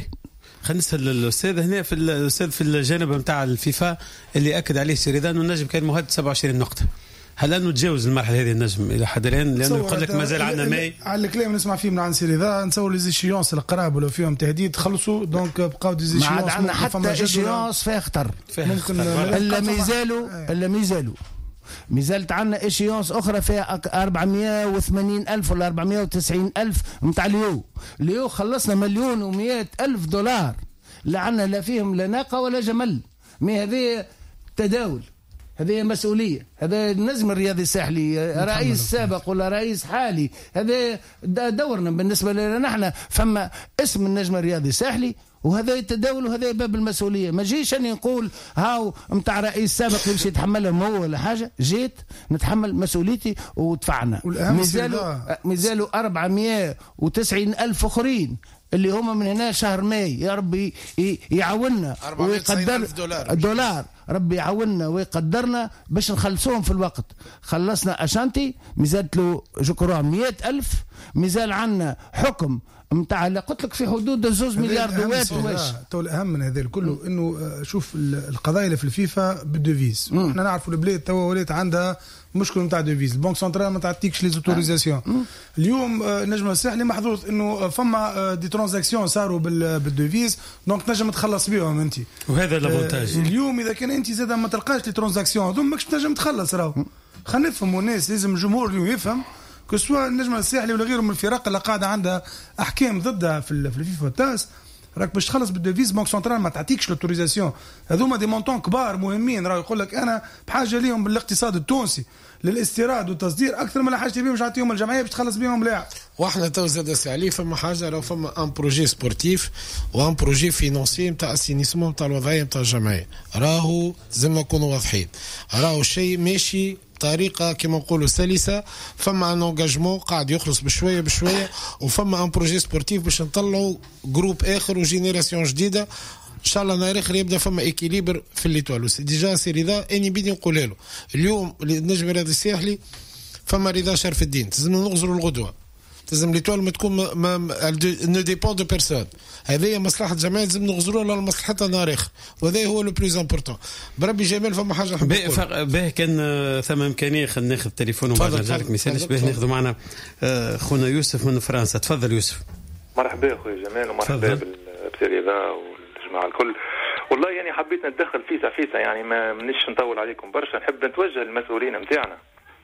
خلينا نسال الاستاذ هنا في الاستاذ في الجانب نتاع الفيفا اللي اكد عليه سيريدان والنجم كان مهدد سبعة وعشرين نقطه. هل انه تجاوز المرحله هذه النجم الى حد الان؟ لانه يقول لك مازال عندنا ماي على الكلام نسمع فيه من عند سيريدا نتصور لي زيشيونس القراب ولا فيهم تهديد خلصوا دونك بقاو دي زيشيونس. ما عندنا حتى ايشيونس فيها خطر ممكن الا مازالوا الا مازالوا مازالت عندنا ايشيونس اخرى فيها أربعمائة وثمانين ألف ولا أربعمائة وتسعين ألف نتاع ليو. ليو خلصنا مليون ومئة ألف دولار، لا عندنا لا فيهم لا ناقه ولا جمل. مي هذه تداول، هذه مسؤوليه، هذا النجم الرياضي الساحلي رئيس سابق ولا رئيس حالي، هذا دورنا بالنسبه لنا نحن. فما اسم النجم الرياضي الساحلي وهذا يتداول وهذا باب المسؤوليه. ما جيش اني نقول هاو نتاع رئيس سابق يمشي يتحملهم هو ولا حاجه، جيت نتحمل مسؤوليتي ودفعنا. مازالوا مازالوا أربعمائة وتسعين ألف اخرين اللي هم من هنا شهر ماي. يا ربي يعاوننا ويقدر الدولار، ربي يعاوننا ويقدرنا باش نخلصوهم في الوقت. خلصنا أشانتي مازالت له جكران مئة ألف، مازال عنا حكم متاع قلت لك في حدود زوز مليار دوات. واش تو الأهم من هذا الكله إنه شوف القضايا اللي في الفيفا بالدوفيز. احنا نعرفوا البلاد توا ولات عندها مشكل نتاع دوفيز، البنك سنترال ما تعطيكش لي زوتوريزاسيون. اليوم النجم الساحلي محظوظ انه فما دي ترانزاكسيون صاروا بالدوفيز دونك تنجم تخلص بهم انت، وهذا لافونتاج. اليوم اذا كان انت زاد ما تلقاش لي ترانزاكسيون هذوما ماكش تنجم تخلص. راهو خلينا نفهموا الناس، لازم الجمهور اليوم يفهم كسوا النجم الساحلي ولا غيره من الفرق اللي قاعده عندها احكام ضدها في الفيفا والتاس، راك باش تخلص بالدوفيز بنك سنترال ما تعطيكش لوتوريزاسيون. هذوما دي مونطون كبار مهمين، راه يقول لك انا بحاجه ليهم بالاقتصاد التونسي للاستيراد والتصدير اكثر من حاجه بيهم، مش عطيهم الجمعيه باش تخلص بيهم لاعب. واحنا تو زاد سالي فما حاجه، راه فما ان بروجي سبورتيف وان بروجي فينانسي نتاع اسينيسمون نتاع الوضعيه نتاع الجمعيه، راهو زعما نكونوا واضحين، راهو شيء ماشي طريقه كما نقولوا سلسه. فما ان انجاجمون قاعد يخلص بشويه بشويه، وفما ان بروجي سبورتيف باش نطلعوا جروب اخر وجينيراسيون جديده ان شاء الله. نهار اخر يبدا فما ايكيليبر في الليتوال. ديجا سي رضا اني بدي نقول له اليوم النجم الرياضي الساحلي فما رضا شرف الدين، لازم نغزروا الغدوه، لازم ليتوال ما تكون ما نو ديبون دو بيرسون. هذه مصلحه الجماعه لازم نغزروها لمصلحتها نهار اخر، وهذا هو لو بلوز امبورطون. بربي جمال فما حاجه نحب نقول به كان ثم امكانيه خلينا ناخذ تليفون وبعد نرجع لك مثال باش ناخذ معنا خونا يوسف من فرنسا. تفضل يوسف. مرحبا خويا جمال ومرحبا بالسيريدا والجماعه الكل. والله يعني حبيت نتدخل فيسا فيسا يعني ما منيش نطول عليكم برشا. نحب نتوجه للمسؤولين نتاعنا،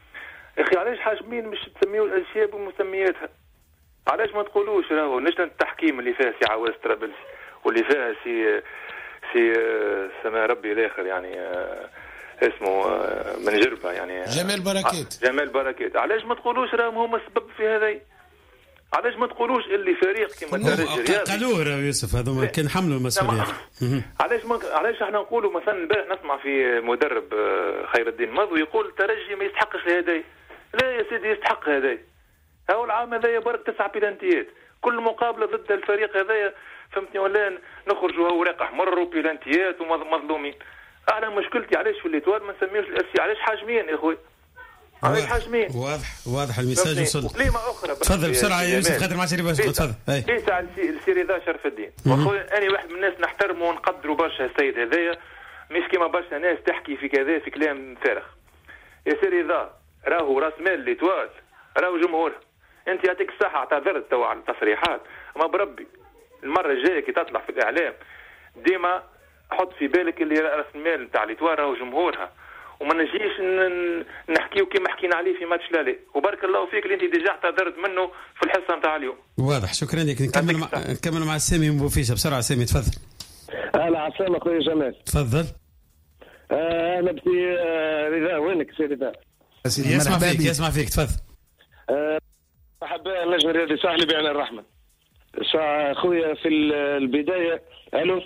يا اخي علاش حاجمين مش تسميوا الاشياء بمسمياتها؟ علاش ما تقولوش راهو لجنه التحكيم اللي فيها سي عواز طرابلسي واللي فيها سي سي سما ربي الاخر يعني اسمه من جربه يعني جمال بركات جمال بركات، علاش ما تقولوش راهم هما السبب في هذا؟ علاش ما تقولوش اللي فريق كما الترجي الرياضي قالوه راه يوسف هذوما كان حملوا المسؤوليه. علاش ما علاش احنا نقولوا مثلا البارح نسمع في مدرب خير الدين مضوي يقول الترجي ما يستحقش هذاي. لا يا سيدي يستحق هذاي. هاو العام هذايا برك تسع بلانتيات، كل مقابله ضد الفريق هذايا فهمتني ولا نخرجوا اوراق احمر وبلانتيات ومظلومين. انا مشكلتي علاش في الليتوال ما نسميوش الاسي؟ علاش حاجمين يا اخوي؟ علاش حاجمين؟ واضح واضح الميساج وصل. كلمه اخرى تفضل بسرعه يا يوسف خاطر ما عادش باش تفضل. ليس على السيريدا شرف الدين واخويا انا واحد من الناس نحترمه ونقدره برشا السيد هذايا، مش كيما برشا ناس تحكي في كذا في كلام فارغ. يا سيريدا راهو راس مال ليتوال راهو جمهورها. انت يعطيك الصحه اعتذرت تو على التصريحات، اما بربي المره الجايه كي تطلع في الاعلام ديما حط في بالك اللي راس المال نتاع ليتوال راهو جمهورها، وما نجيش نحكيو كيما حكينا عليه في ماتش لالي. وبارك الله فيك اللي انت ديجا اعتذرت منه في الحصه نتاع اليوم. واضح شكرا لك. نكمل مع نكمل مع سامي من بوفيشه بسرعه. سامي تفضل. اهلا عسلامة اخويا جمال. تفضل. اهلا بسي رضا. وينك سي رضا؟ يسمع فيك يسمع فيك تفضل. مرحبا النجم الرياضي الساحلي بعين الرحمه. ساعة خويا في البداية. الو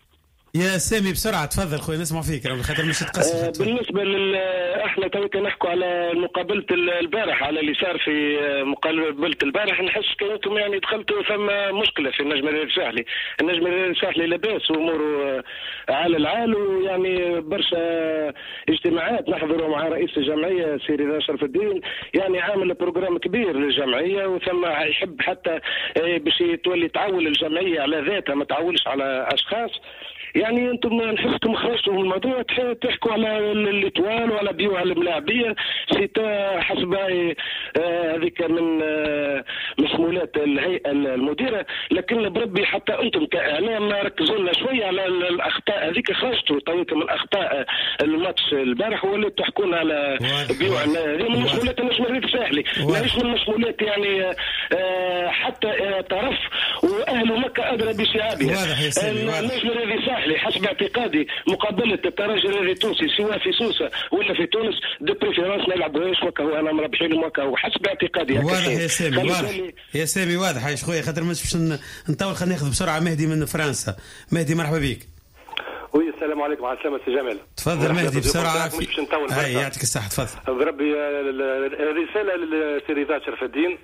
يا سامي بسرعه تفضل خويا نسمع فيك خاطر مش تقصر. آه بالنسبه لل احنا توك نحكوا على مقابله البارح على اللي صار في مقابله البارح، نحس كانكم يعني دخلتوا ثم مشكله في النجم الساحلي. النجم الساحلي لاباس واموره على العال، ويعني برشا اجتماعات نحضروا مع رئيس الجمعيه سي رضا شرف الدين، يعني عامل بروجرام كبير للجمعيه، وثم يحب حتى باش تولي تعول الجمعيه على ذاتها ما تعولش على اشخاص. يعني انتم نحسكم خرجتوا من الموضوع تحكوا على الاتوال وعلى بيوع الملاعبيه سيتا حسب هذيك آه من آه مسؤولات الهيئه المديره، لكن بربي حتى انتم كاعلام ركزوا لنا شويه على الاخطاء هذيك. خرجتوا تويك من اخطاء الماتش البارح وليتوا تحكون على بيوع. هذه من مسؤوليات النجم الساحلي، ماهيش من مسؤوليات يعني آه حتى آه طرف، واهل مكه ادرى بشعابها. النجم الساحلي حسب اعتقادي مقابله الترجي الرياضي التونسي سواء في سوسه ولا في تونس دو بريفيرونس ما يلعبوهاش وكا، وانا مربحين وكا وحسب اعتقادي. واضح يا سامي، واضح يا سامي، واضح يا خويا خاطر مش باش نطول. خلينا ناخذ بسرعه مهدي من فرنسا. مهدي مرحبا بك. وي السلام عليكم. على السلامه سي جمال. تفضل مهدي بسرعه. في هاي يعطيك الصحه تفضل. بربي رساله للسي رضا شرف الدين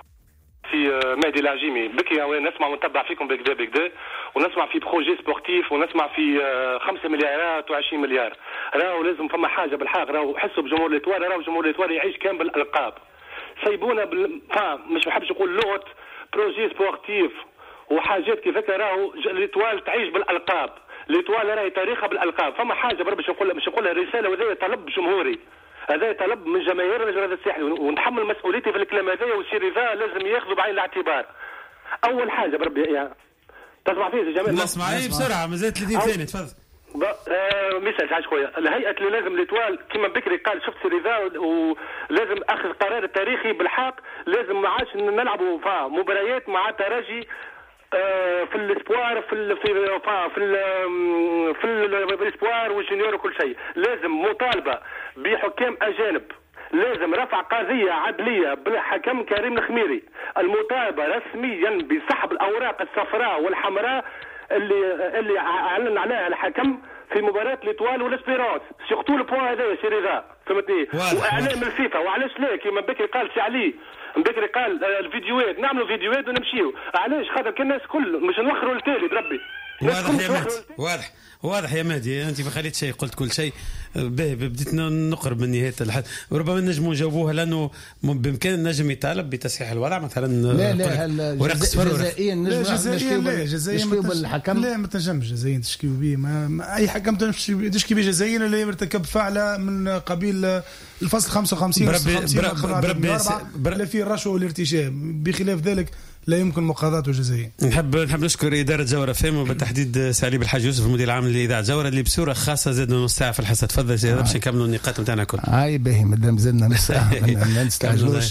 في مهدي العجيمي. بكي نسمع ونتبع فيكم بكدا بكدا، ونسمع في بروجي سبورتيف، ونسمع في خمسة مليارات وعشرين مليار. راهو لازم فما حاجه بالحق، راهو حسوا بجمهور الاتوار، راهو جمهور الاتوار يعيش كان بالالقاب. سيبونا بال... فاهم مش بحبش نقول لغه بروجي سبورتيف وحاجات كيفك. راهو الاتوال تعيش بالالقاب، الاتوال راهي تاريخها بالالقاب. فما حاجه بربي باش نقول مش نقولها رساله، وهذا طلب جمهوري، هذا طلب من جماهير النجم الساحلي، ونتحمل مسؤوليتي في الكلام هذا. والسي رضا لازم ياخذوا بعين الاعتبار. اول حاجه بربي يعني تسمع فيه يا جماعه. نسمع اي بسرعه مازال ثلاثين ثانيه تفضل. آه مساج عايش خويا. الهيئه اللي لازم الاتوال كما بكري قال شفت سي رضا، ولازم اخذ قرار التاريخي بالحق. لازم ما عادش نلعبوا مباريات مع ترجي في الاسبوار في ال في في ال في الاسبوار والجونيور وكل شيء. لازم مطالبه بحكام اجانب، لازم رفع قضيه عدليه بالحكم كريم الخميري، المطالبه رسميا بسحب الاوراق الصفراء والحمراء اللي اللي اعلن عليها الحكم في مباراه ليتوال والاسبيرونس. سيغتو البوان هذا يا سي رضا فهمتني. واعلام الفيفا. وعلاش لا كيما بكري قال سي علي بكري قال الفيديوهات نعملوا فيديوهات ونمشيو. علاش؟ خاطر كان الناس كل مش نوخروا التالي بربي. واضح يا مهدي، واضح واضح يا مهدي. انت ما خليت شيء، قلت كل شيء. باهي بديت نقرب من نهايه الحديث، وربما نجموا نجاوبوها لانه بامكان النجم يطالب بتصحيح الوضع مثلا. لا لا ورق جزائيا نجم جزائيا بالحكم. لا ما تنجمش جزائيا تشكيو به. ما اي حكم تشكي به جزائيا اللي يرتكب فعله من قبيل الفصل خمسة وخمسين بربي لا في الرشوه والارتشام. بخلاف ذلك لا يمكن مقاضاته جزائيا. نحب نحب نشكر اداره جوهره فيم وبالتحديد سعيد الحاج يوسف المدير العام لاذاعه جوهره اللي بصوره خاصه زاد نص ساعه في الحصه. تفضل سي باش نكملوا النقاط نتاعنا كل. هاي باهي مادام زدنا نص ساعه ما نستعجلوش.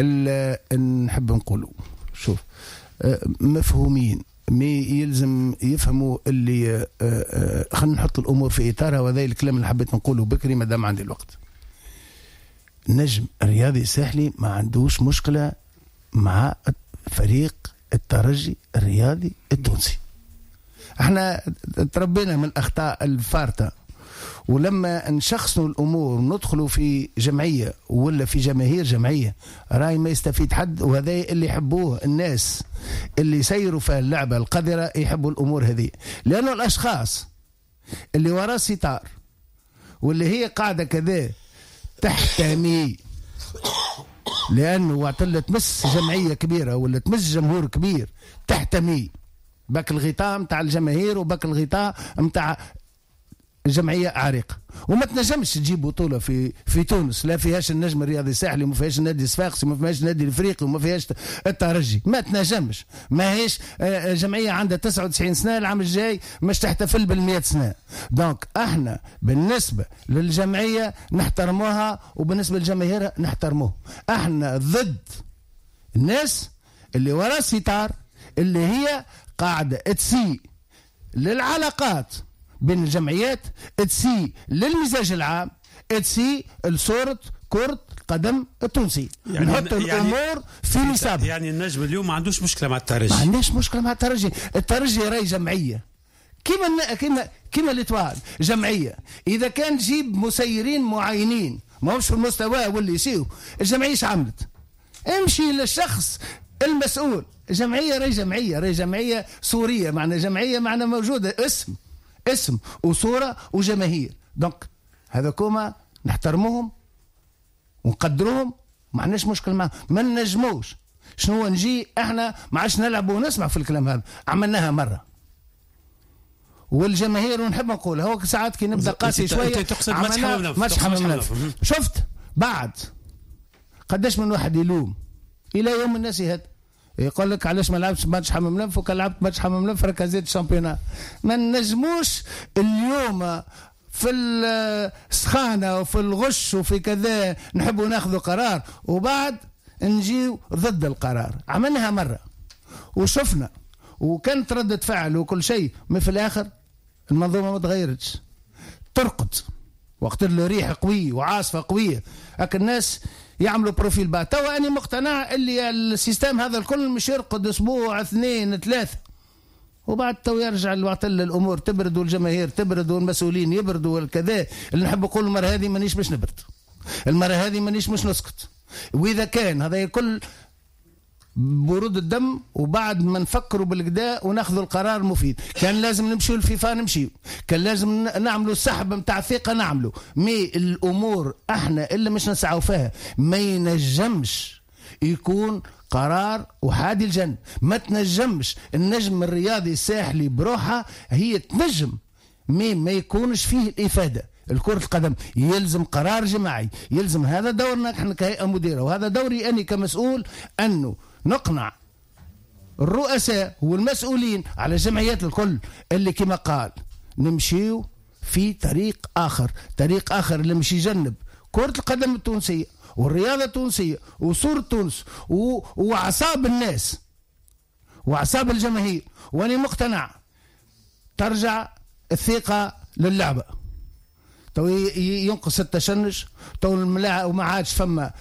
نحب نقولوا شوف مفهومين مي يلزم يفهموا اللي خلينا نحط الامور في اطارها، وهذا الكلام اللي حبيت نقوله بكري مادام عندي الوقت. النجم الرياضي الساحلي ما عندوش مشكله مع فريق الترجي الرياضي التونسي. احنا تربينا من الاخطاء الفارطه، ولما نشخصوا الامور وندخلوا في جمعيه ولا في جماهير جمعيه راي ما يستفيد حد. وهذا اللي يحبوه الناس اللي يسيروا في اللعبه القذره، يحبوا الامور هذه، لانه الاشخاص اللي وراء ستار واللي هي قاعده كذا تحتمي، لأنه وقت اللي تمس جمعية كبيرة ولا تمس جمهور كبير تحتمي باك الغطاء متاع الجماهير وباك الغطاء متاع جمعية عريقة. وما تنجمش تجيب بطولة في في تونس لا فيهاش النجم الرياضي الساحلي وما فيهاش النادي الصفاقسي وما فيهاش النادي الافريقي وما فيهاش الترجي. ما تنجمش. ما هيش جمعية عندها تسعة وتسعين سنة العام الجاي مش تحتفل بالمئة سنة. دونك احنا بالنسبة للجمعية نحترموها وبالنسبة للجماهير نحترموه. احنا ضد الناس اللي وراء الستار اللي هي قاعدة تسيء للعلاقات بين الجمعيات، تسيء للمزاج العام، تسيء لصورة كرة القدم التونسي، يعني نحط يعني الامور في نصابها. يعني النجم اليوم ما عندوش مشكله مع الترجي، ما عندناش مشكله مع الترجي. الترجي راي جمعيه كيما كيما كيما الاتوال جمعيه. اذا كان تجيب مسيرين معينين ما همش في المستوى واللي يسيو، الجمعيه ايش عملت؟ امشي للشخص المسؤول. جمعيه راي جمعيه راي جمعيه سوريه، معنى جمعيه معنى موجوده اسم اسم وصوره وجماهير. دونك هذاكوما نحترموهم ونقدروهم، ما عندناش مشكل معهم. ما نجموش شنو نجي احنا ما عادش نلعب ونسمع في الكلام هذا، عملناها مره والجماهير. ونحب نقول هو ساعات كي نبدا قاسي شويه عملنا ماتش حمام نف. شفت بعد قداش من واحد يلوم الى يوم الناس يهد يقول لك علاش ما لعبتش ماتش حمام نف، وكان لعبت ماتش حمام نف راك زيد الشامبيونات. ما نجموش اليوم في السخانه وفي الغش وفي كذا نحبوا ناخذ قرار وبعد نجيو ضد القرار. عملناها مره وشفنا وكانت ردة فعل وكل شيء، ما في الاخر المنظومه ما تغيرتش. ترقد وقت اللي ريح قوي وعاصفه قويه هكا الناس يعملوا بروفيل بقى. توا أنا مقتنع اللي السيستم هذا الكل مش يرقد أسبوع اثنين ثلاثة وبعد تو يرجع الوقت الأمور تبرد والجماهير تبرد والمسؤولين يبردوا والكذا. اللي نحب نقول المرة هذه مانيش باش نبرد، المرة هذه مانيش باش نسكت. وإذا كان هذا كل برود الدم وبعد ما نفكروا بالقداء وناخذوا القرار المفيد. كان لازم نمشيوا الفيفا نمشيوا، كان لازم نعملوا السحب متاع الثقة نعملوا. مي الأمور احنا اللي مش نسعوا فيها ما ينجمش يكون قرار وحادي الجنب. ما تنجمش النجم الرياضي الساحلي بروحها هي تنجم مي ما يكونش فيه الإفادة. الكرة القدم يلزم قرار جماعي، يلزم. هذا دورنا احنا كهيئة مديرة وهذا دوري أني كمسؤول أنه نقنع الرؤساء والمسؤولين على الجمعيات الكل اللي كما قال نمشيو في طريق آخر، طريق آخر اللي مش يجنب كرة القدم التونسية والرياضة التونسية وصورة تونس وأعصاب الناس وأعصاب الجماهير. وأنا مقتنع ترجع الثقة للعبة. تو ينقص التشنج، تو الملاعب وما عادش فما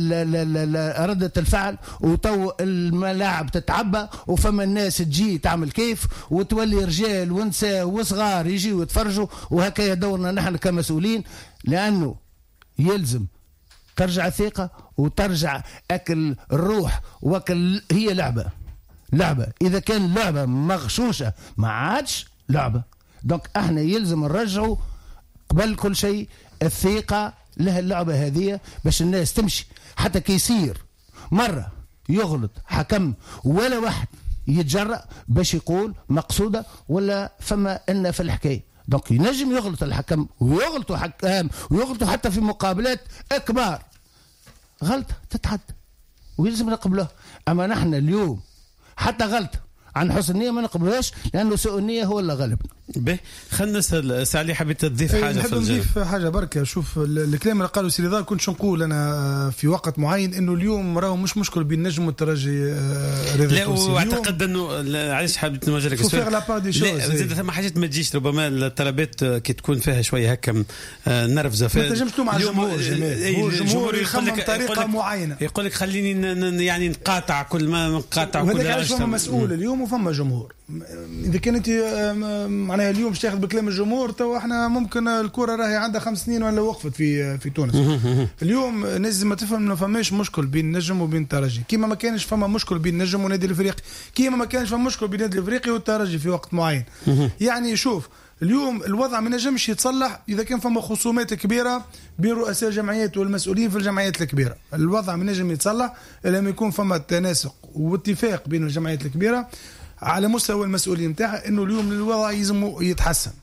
هل ردة الفعل، وتو الملاعب تتعبى وفما الناس تجي تعمل كيف وتولي رجال ونساء وصغار يجي يتفرجوا. وهكذا دورنا نحن كمسؤولين، لأنه يلزم ترجع الثقة وترجع أكل الروح وأكل. هي لعبة لعبة إذا كان لعبة مغشوشة ما عادش لعبة. دونك احنا يلزم نرجعوا قبل كل شيء الثقة لها اللعبة هذه باش الناس تمشي. حتى كيصير مرة يغلط حكم ولا واحد يتجرأ باش يقول مقصودة ولا فما إن في الحكاية. دونك ينجم يغلط الحكم ويغلطوا حكام ويغلطوا حتى في مقابلات كبار، غلط تتحد ويلزم نقبله. أما نحن اليوم حتى غلط عن حسن النية ما نقبلهاش لأنه سوء النية هو اللي غلبنا. به خلنا نسأل سالي حبيت تضيف حاجة؟ نحب نضيف حاجة بركة. شوف الكلام اللي قالوا سي رضا كنت شنقول أنا في وقت معين إنه اليوم راهو مش مشكل بين النجم والترجي رضا. لا واعتقد إنه علاش حبيت نوجه لك السؤال. زيد ثم حاجات ما تجيش ربما الطلبات كي تكون فيها شوية هكا نرفزة. ما تنجمش تلوم على الجمهور. الجمهور يخمم بطريقة معينة، يقول لك خليني يعني نقاطع كل ما نقاطع كل. وهذاك علاش فما مسؤول اليوم وفما جمهور. إذا كانت معناها اليوم باش تاخذ بكلام الجمهور، تو احنا ممكن الكرة راهي عندها خمس سنين ولا وقفت في في تونس. اليوم الناس ما تفهم انه فماش مشكل بين النجم وبين الترجي، كيما ما كانش فما مشكل بين النجم ونادي الافريقي، كيما ما كانش فما مشكل بين النادي الافريقي والترجي في وقت معين. يعني شوف اليوم الوضع ما نجمش يتصلح اذا كان فما خصومات كبيره بين رؤساء الجمعيات والمسؤولين في الجمعيات الكبيره. الوضع ما نجم يتصلح الا لما يكون فما تناسق واتفاق بين الجمعيات الكبيره على مستوى المسؤولين نتاعها انه اليوم الوضع يلزم يتحسن.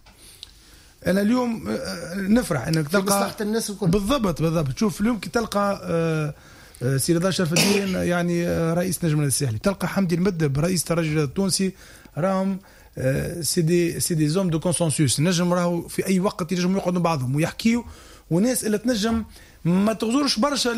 انا اليوم نفرح انك تلقى مصلحه الناس الكل. بالضبط بالضبط. شوف اليوم كي تلقى سي رضا شرف الدين يعني رئيس نجم الساحلي، تلقى حمدي المدب رئيس الترجي التونسي، راهم سي دي سي دي زوم دو كونسنسوس. النجم راهو في اي وقت ينجموا يقعدوا بعضهم ويحكيوا، وناس اللي تنجم ما تغزرش برشا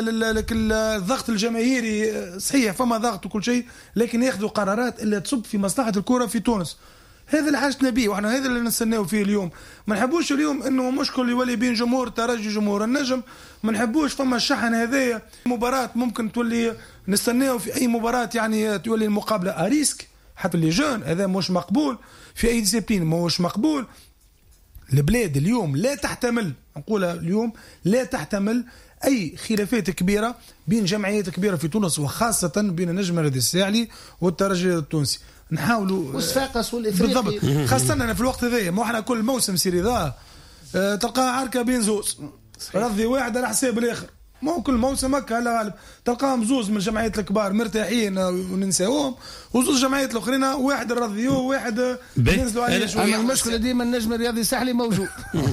للضغط الجماهيري. صحيح فما ضغط وكل شيء، لكن ياخذوا قرارات اللي تصب في مصلحة الكرة في تونس. هذا اللي حاجتنا به، واحنا هذا اللي نستناو فيه اليوم. ما نحبوش اليوم انه مشكل يولي بين جمهور ترجي جمهور النجم، ما نحبوش فما الشحن هذايا. مباراة ممكن تولي نستناو في اي مباراة يعني تولي المقابلة اريسك حتى اللي جون، هذا مش مقبول في اي ديسيبلين، مش مقبول. البلاد اليوم لا تحتمل، نقولها اليوم لا تحتمل اي خلافات كبيره بين جمعيات كبيره في تونس، وخاصه بين النجم الرياضي الساحلي والترجي التونسي. نحاولوا والصفاقس والافريقي بالضبط، خاصه أنا في الوقت هذايا. ما احنا كل موسم سيري ذا أه تلقاها عركه بين زوز، رضي واحد على حساب الاخر. ما هو كل موسم هكا على غالب تلقاهم زوز من الجمعيات الكبار مرتاحين وننساوهم، وزوز جمعيات الاخرين واحد رضيوه وواحد ينزلوا عليه شويه. اما المشكله ديما النجم الرياضي الساحلي موجود.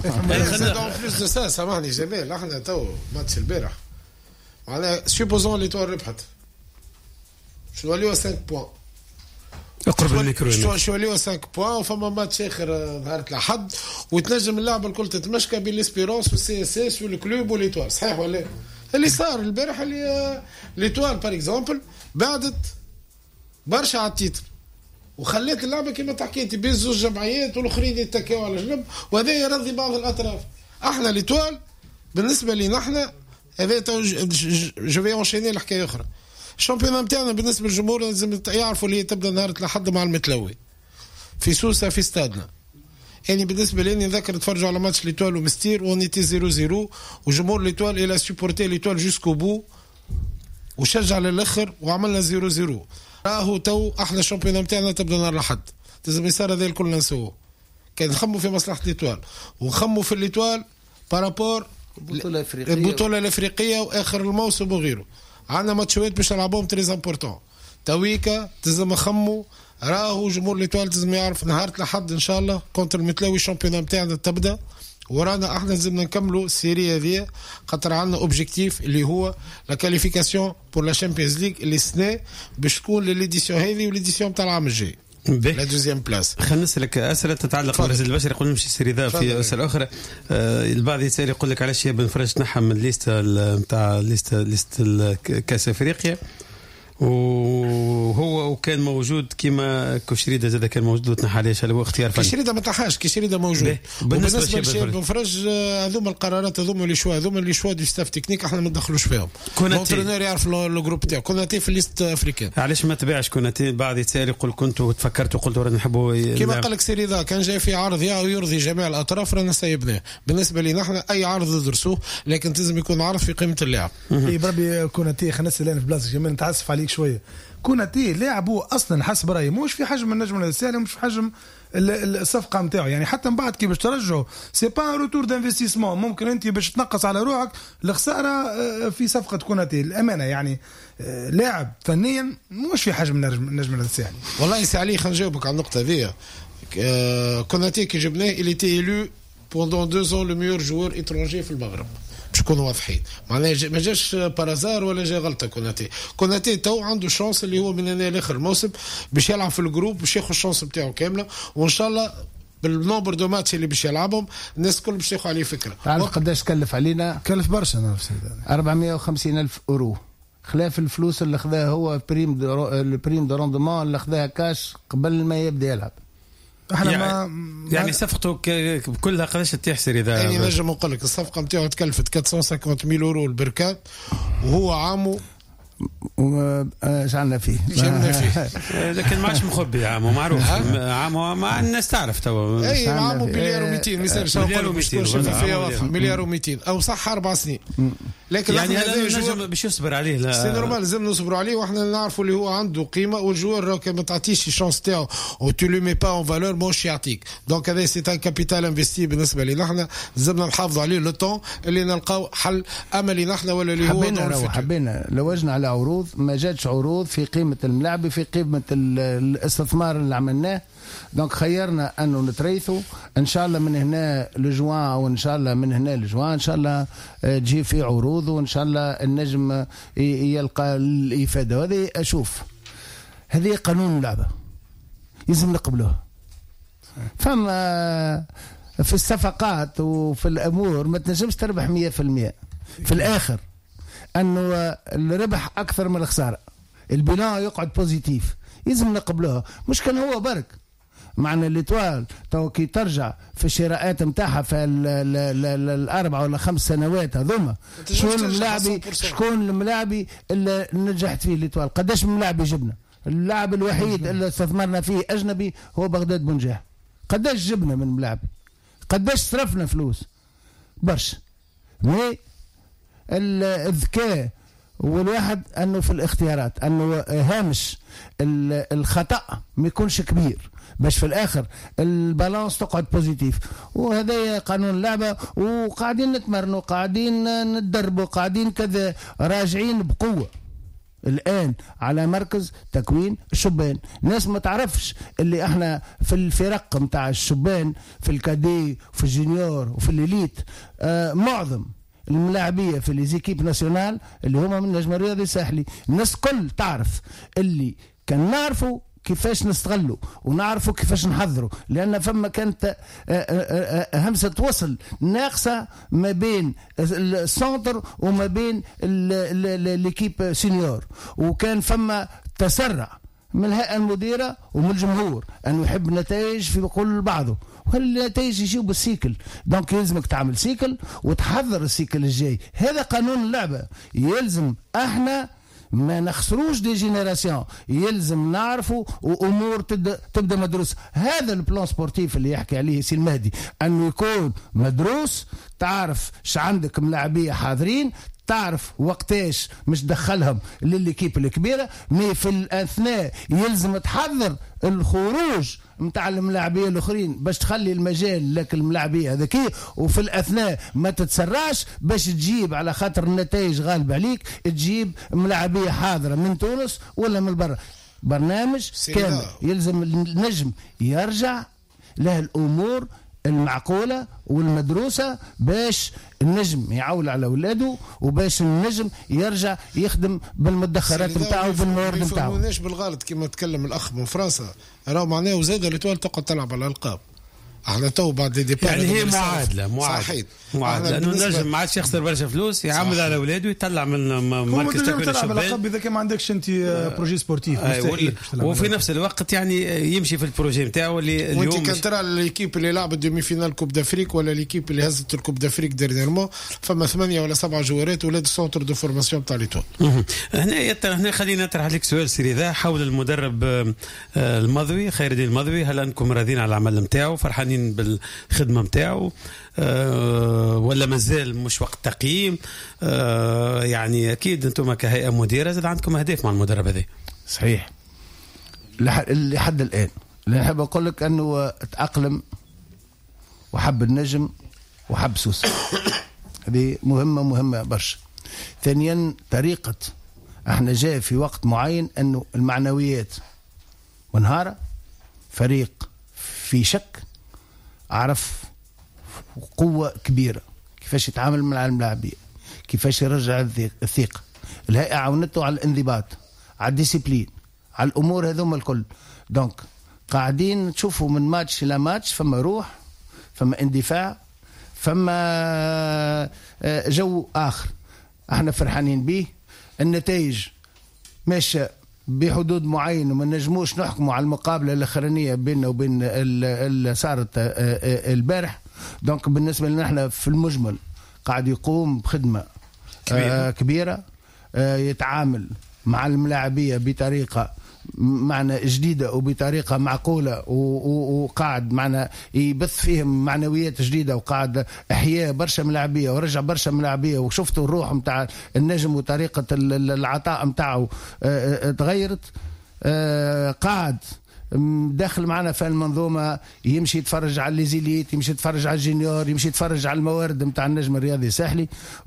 سامحني جمال، احنا تو ماتش البارح معناها سوبوزون ليتوال ربحت شنو وليو خمسة بوان، اقرب الميكرو شو وليو خمسة بوان، وفما ماتش اخر نهار الاحد، وتنجم اللعبه الكل تتمشكى بين ليسبيرونس والسي اس اس والكلوب والليتوال. صحيح ولا اللي صار البارح اللي ليتوال بار اكزومبل بعدت برشا على التيتر وخليت اللعبه كما تحكيتي بين زوج جمعيات والاخرين يتكاو على جنب، وهذا يرضي بعض الاطراف. احنا ليتوال بالنسبه لنا احنا هذا جو في انشيني الحكايه اخرى. الشامبيون نتاعنا بالنسبه للجمهور لازم يعرفوا اللي تبدا نهار الاحد مع المتلوي في سوسه في استادنا. يعني بالنسبه لي نذكر نتفرجوا على ماتش ليتوال ومستير ونيتي صفر صفر، وجمهور ليتوال الى سوبورتي ليتوال جوسكو بو وشجع للاخر وعملنا صفر صفر. راهو تو احلى شامبيون نتاعنا تبدا نهار الاحد، لازم يصير هذا الكل نسوه. كان نخموا في مصلحه ليتوال ونخموا في الليتوال بارابور البطوله الافريقيه البطوله الافريقيه واخر الموسم وغيره. عندنا ماتشات باش نلعبوهم تريز امبورطون تويكا، لازم نخموا. راهو جمهور ليتوال لازم يعرف نهار الاحد ان شاء الله كونتر المتلاوي الشامبيون نتاعنا تبدا، ورانا احنا لازمنا نكملوا السيري هذه خاطر عندنا اوبجيكتيف اللي هو لا كاليفيكاسيون بور لا شامبيونز ليغ اللي السنه باش تكون ليديسيون هذه وليديسيون نتاع العام الجاي لا دوزيام بلاس. خلينا نسالك اسئله تتعلق بالرجل البشري قبل نمشي سيري ذا في اسئله اخرى. آه البعض يسال يقول لك علاش بن فرج تنحى من الليسته نتاع ليست ليست كاس افريقيا وهو وكان موجود كما كوشريده زاد كان موجود وتنحى عليه هل هو اختيار فني؟ كوشريده ما تنحاش، كوشريده موجود. بالنسبه لشيب بن فرج هذوما القرارات هذوما اللي شوا هذوما اللي شوا دي ستاف تكنيك احنا ما ندخلوش فيهم. كوناتي يعرف لو جروب تاعو، كوناتي في الليست افريكان. علاش ما تبعش كوناتي؟ بعض يتسال يقول كنت تفكرت وقلت رانا نحبوا كما قال لك سيري ذا كان جاي في عرض يرضي جميع الاطراف رانا سايبناه. بالنسبه لنا احنا اي عرض ندرسوه لكن لازم يكون عرض في قيمه اللاعب. اي بربي كوناتي خلينا نسال في بلاصه جميل نتعسف عليك شويه. كوناتي لاعبه اصلا حسب رايي مش في حجم النجم الساحلي ومش في حجم الصفقه نتاعو، يعني حتى من بعد كي باش ترجعوا سي با روتور دانفستيسمون. ممكن انت باش تنقص على روحك الخساره في صفقه كوناتي. الامانه يعني لاعب فنيا مش في حجم النجم الساحلي. والله سي علي خلينا نجاوبك على النقطه هذه. كوناتي كي جبناه اللي تي ايلو بوندون دو زون لو ميور جوور اترونجي في المغرب باش نكونوا واضحين. معناها ما جاش بارازار ولا جا غلطه. كوناتي كوناتي تو عنده شانس اللي هو من هنا لاخر الموسم باش يلعب في الجروب باش ياخذ الشانس نتاعو كامله، وان شاء الله بالنومبر دو ماتش اللي باش يلعبهم الناس الكل باش ياخذ عليه فكره. تعرف قداش كلف علينا؟ كلف برشا نفس أربعمائة وخمسين ألف اورو خلاف الفلوس اللي خذاها هو بريم دو البريم دو روندمون اللي خذاها كاش قبل ما يبدا يلعب. احنا يعني ما يعني صفقته كلها قداش تحسر اذا يعني نجم نقول لك الصفقه نتاعو تكلفت أربعمائة وخمسين ألف يورو البركات وهو عامه جعلنا فيه جعلنا فيه لكن ما عادش مخبي عامه معروف عامه ما الناس تعرف تو اي عامه مليار ومئتين ما يصيرش مليار ومئتين مليار ومئتين او صح اربع سنين لكن يعني هذا النجم باش يصبر عليه لا سي نورمال لازم نصبروا عليه واحنا نعرفوا اللي هو عنده قيمه والجوار كان ما تعطيش الشانس تاعو او تو لو مي با اون فالور موش يعطيك دونك هذا سي ان كابيتال انفستي بالنسبه لنا احنا لازمنا نحافظوا عليه لو طون اللي نلقاو حل املي نحن ولا اللي هو حبينا حبينا لوجنا على عروض ما جاتش عروض في قيمه الملاعب في قيمه الاستثمار اللي عملناه دونك خيرنا انه نتريثوا ان شاء الله من هنا لجوان او ان شاء الله من هنا لجوان ان شاء الله تجي في عروض وان شاء الله النجم يلقى الافاده. هذه اشوف هذه قانون اللعبه لازم نقبلوه. فما في الصفقات وفي الامور ما تنجمش تربح مية في المية في الاخر انه الربح اكثر من الخساره البناء يقعد بوزيتيف لازم نقبلوها. مش كان هو برك معنا ليتوال تو كي ترجع في الشراءات نتاعها في الاربع ولا خمس سنوات هذوما، شكون الملاعبي شكون الملاعبي اللي نجحت فيه ليتوال؟ قداش من لاعب جبنا؟ اللاعب الوحيد اللي استثمرنا فيه اجنبي هو بغداد بنجاح. قداش جبنا من ملاعبي؟ قداش صرفنا فلوس؟ برشا. مي الذكاء والواحد انه في الاختيارات انه هامش الخطا ما يكونش كبير باش في الاخر البالانس تقعد بوزيتيف. وهذا قانون اللعبه، وقاعدين نتمرنوا، قاعدين نتدربوا، قاعدين كذا، راجعين بقوه الآن على مركز تكوين الشبان. ناس ما تعرفش اللي احنا في الفرق متاع الشبان في الكادي وفي الجونيور وفي الإليت آه معظم الملاعبية في ليزيكيب ناسيونال اللي هما من النجم الرياضي الساحلي. الناس كل تعرف اللي كان نعرفوا كيفاش نستغلوا ونعرفوا كيفاش نحضروا، لأن فما كانت همسة وصل ناقصة ما بين السنتر وما بين ليكيب سينيور، وكان فما تسرع من الهيئة المديرة ومن الجمهور أنه يحب نتائج في كل بعضه، والنتائج يجيوا بالسيكل. دونك يلزمك تعمل سيكل وتحضر السيكل الجاي. هذا قانون اللعبة، يلزم احنا ما نخسروش دي جينيراسيون، يلزم نعرفوا وامور تبدا تبدا مدروس. هذا البلان سبورتيف اللي يحكي عليه سي المهدي، انه يكون مدروس، تعرف ش عندك ملاعبيه حاضرين، تعرف وقتاش مش دخلهم للكيب الكبيره، مي في الاثناء يلزم تحضر الخروج متاع الملاعبيه الاخرين باش تخلي المجال لك الملاعبيه هذاكي، وفي الاثناء ما تتسرعش باش تجيب على خاطر النتائج غالب عليك تجيب ملاعبيه حاضره من تونس ولا من برا. برنامج كامل يلزم النجم يرجع له الامور المعقولة والمدروسة باش النجم يعول على أولاده وباش النجم يرجع يخدم بالمدخرات نتاعو بالموارد نتاعو. ما يفهموناش بالغلط كما تكلم الأخ من فرنسا، راه معناه وزادة الإتوال تقعد تلعب على الألقاب. احنا تو بعد دي يعني هي معادله معادله معادله لانه النجم ما عادش يخسر برشا فلوس، يعامل على اولاده ويطلع من مركز تكوين الشباب اذا كان ما عندكش انت بروجي سبورتيف مستحيل. وفي نفس الوقت يعني يمشي في البروجي نتاعو اللي اليوم. وانت كان ترى ليكيب اللي لعبت دومي فينال كوب دافريك ولا ليكيب اللي هزت الكوب دافريك ديرنيرمون، فما ثمانيه ولا سبعه جوارات ولاد السونتر دو فورماسيون تاع ليتوال. هنا هنا خلينا نطرح لك سؤال سيري ذا حول المدرب المضوي خير الدين المضوي. هل انكم راضيين على العمل نتاعو، فرحانين بال الخدمة متاعه أه ولا مازال مش وقت تقييم؟ أه يعني أكيد أنتم كهيئة مديرة زاد عندكم أهداف مع المدرب هذا. صحيح لحد الآن. اللي نحب أقول لك أنه تأقلم وحب النجم وحب سوس هذه مهمة مهمة برشا. ثانيا طريقة احنا جاء في وقت معين أنه المعنويات منهارة، فريق في شك، عرف قوة كبيرة كيفاش يتعامل مع الملاعبين، كيفاش يرجع الثقة. الهيئة عاونته على الانضباط، على الديسيبلين، على الأمور هذوما الكل. دونك قاعدين تشوفوا من ماتش إلى ماتش فما روح، فما اندفاع، فما جو آخر احنا فرحانين به. النتائج ماشية بحدود معين وما نجموش نحكموا على المقابلة الأخرانية بيننا وبين اللي صارت البارح. دونك بالنسبة لنا احنا في المجمل قاعد يقوم بخدمة كبيرة, كبيرة. يتعامل مع الملاعبية بطريقة معنا جديدة وبطريقة معقولة، وقاعد معنا يبث فيهم معنويات جديدة، وقاعد إحياء برشا ملاعبية ورجع برشا ملاعبية. وشفتوا الروح متاع النجم وطريقة العطاء متاعه تغيرت. قاعد داخل معنا في المنظومة، يمشي يتفرج على الليزيليت، يمشي يتفرج على الجينيور، يمشي يتفرج على الموارد متاع النجم الرياضي الساحلي.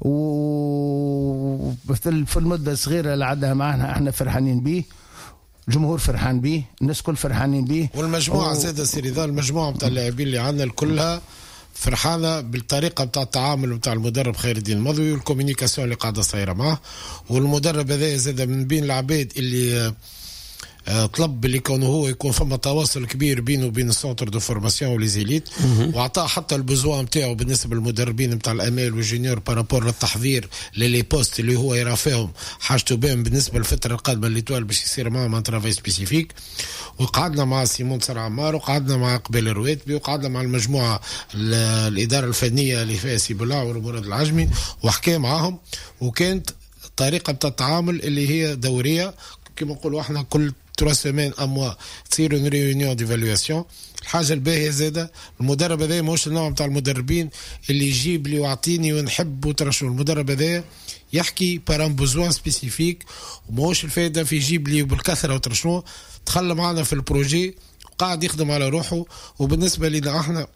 وفي المدة الصغيرة اللي عدها معنا احنا فرحانين بيه، الجمهور فرحان بيه، الناس كل فرحانين بيه. والمجموعة و... زادة سيري ذا المجموعة متاع اللاعبين اللي عندنا كلها فرحانة بالطريقة متاع التعامل متاع المدرب خير الدين المضوي والكوميونيكاسيون اللي قاعدة صايرة معه. والمدرب هذا زاد من بين العباد اللي طلب اللي كان هو يكون فما تواصل كبير بينه وبين السنتر دو فورماسيون وليزيليت، وعطاه حتى البزوان نتاعو بالنسبه للمدربين نتاع الامال والجونيور بارابور للتحضير للي بوست اللي هو يرى فيهم حاجته بهم بالنسبه للفتره القادمه الليتوال باش يصير معهم ان ترافاي سبيسيفيك. وقعدنا مع سيمون سر عمار، وقعدنا مع قبيل الرواتبي، وقعدنا مع المجموعه الاداره الفنيه اللي فيها سي بلاور ومراد العجمي، وحكى معاهم، وكانت طريقه بتاع التعامل اللي هي دوريه كما نقولوا احنا كل ثلاث سيمين اموا تصير اون ريونيون ديفالواسيون. الحاجه الباهيه زاده المدرب هذا ماهوش النوع نتاع المدربين اللي يجيب لي ويعطيني ونحب وترشو. المدرب هذا يحكي باران بوزوان سبيسيفيك، وماهوش الفائده في يجيب لي بالكثره وترشو. تخلى معنا في البروجي وقاعد يخدم على روحه. وبالنسبه لنا احنا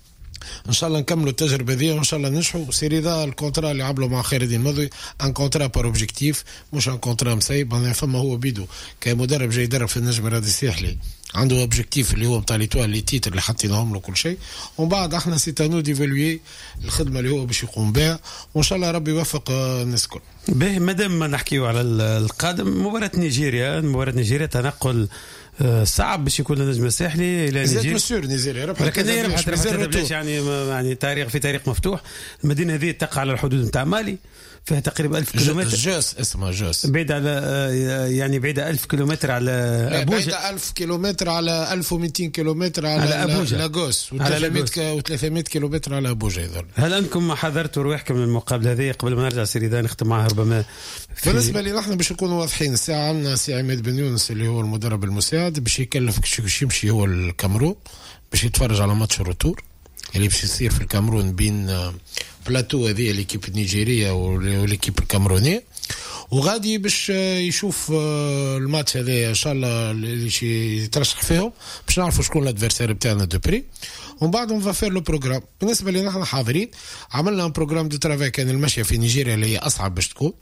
ان شاء الله نكملوا التجربه دي وان شاء الله ننجحوا. سيريدا الكونترا اللي عملوا مع خير الدين مضوي ان كونترا بار اوبجيكتيف، مش ان كونترا مسيب. انا فما هو بيدو كمدرب جاي يدرب في النجم الرياضي الساحلي عنده اوبجيكتيف اللي هو نتاع ليتوال لي تيتر اللي حطيناهم له كل شيء، ومن بعد احنا سيتانو ديفالوي الخدمه اللي هو باش يقوم بها، وان شاء الله ربي يوفق الناس الكل. به مادام ما نحكيو على القادم مباراه نيجيريا، مباراه نيجيريا تنقل صعب باش يكون النجم الساحلي الى نيجيريا. مسير نيجيريا ربح لكن هي ربحت ربحت يعني يعني تاريخ في تاريخ مفتوح. المدينه هذه تقع على الحدود نتاع مالي، فيها تقريبا ألف كيلومتر. جوس اسمها جوس، بعيدة على يعني بعيدة ألف كيلومتر على أبوجا. بعيدة ألف كيلومتر على ألف ومئتين كيلومتر على, على أبوجا لاغوس، وثلاثمائة كيلومتر على أبوجا. يظل هل أنكم حضرتوا رواحكم من المقابلة هذه قبل ما نرجع سيريدا نختم معها ربما؟ بالنسبة لي نحن باش نكونوا واضحين، الساعة عندنا سي عماد بن يونس اللي هو المدرب المساعد باش يكلف باش يمشي هو الكاميرون باش يتفرج على ماتش الروتور اللي باش يصير في الكاميرون بين بلاتو هذه ليكيب النيجيرية وليكيب الكاميرونية، وغادي باش يشوف الماتش هذا ان شاء الله اللي يترشح فيهم باش نعرفوا شكون الادفيرسير بتاعنا دوبري، ومن بعد اون فافير لو بروغرام. بالنسبه لنا نحن حاضرين، عملنا ان بروغرام دو ترافاي كان المشيه في نيجيريا اللي هي اصعب باش تكون،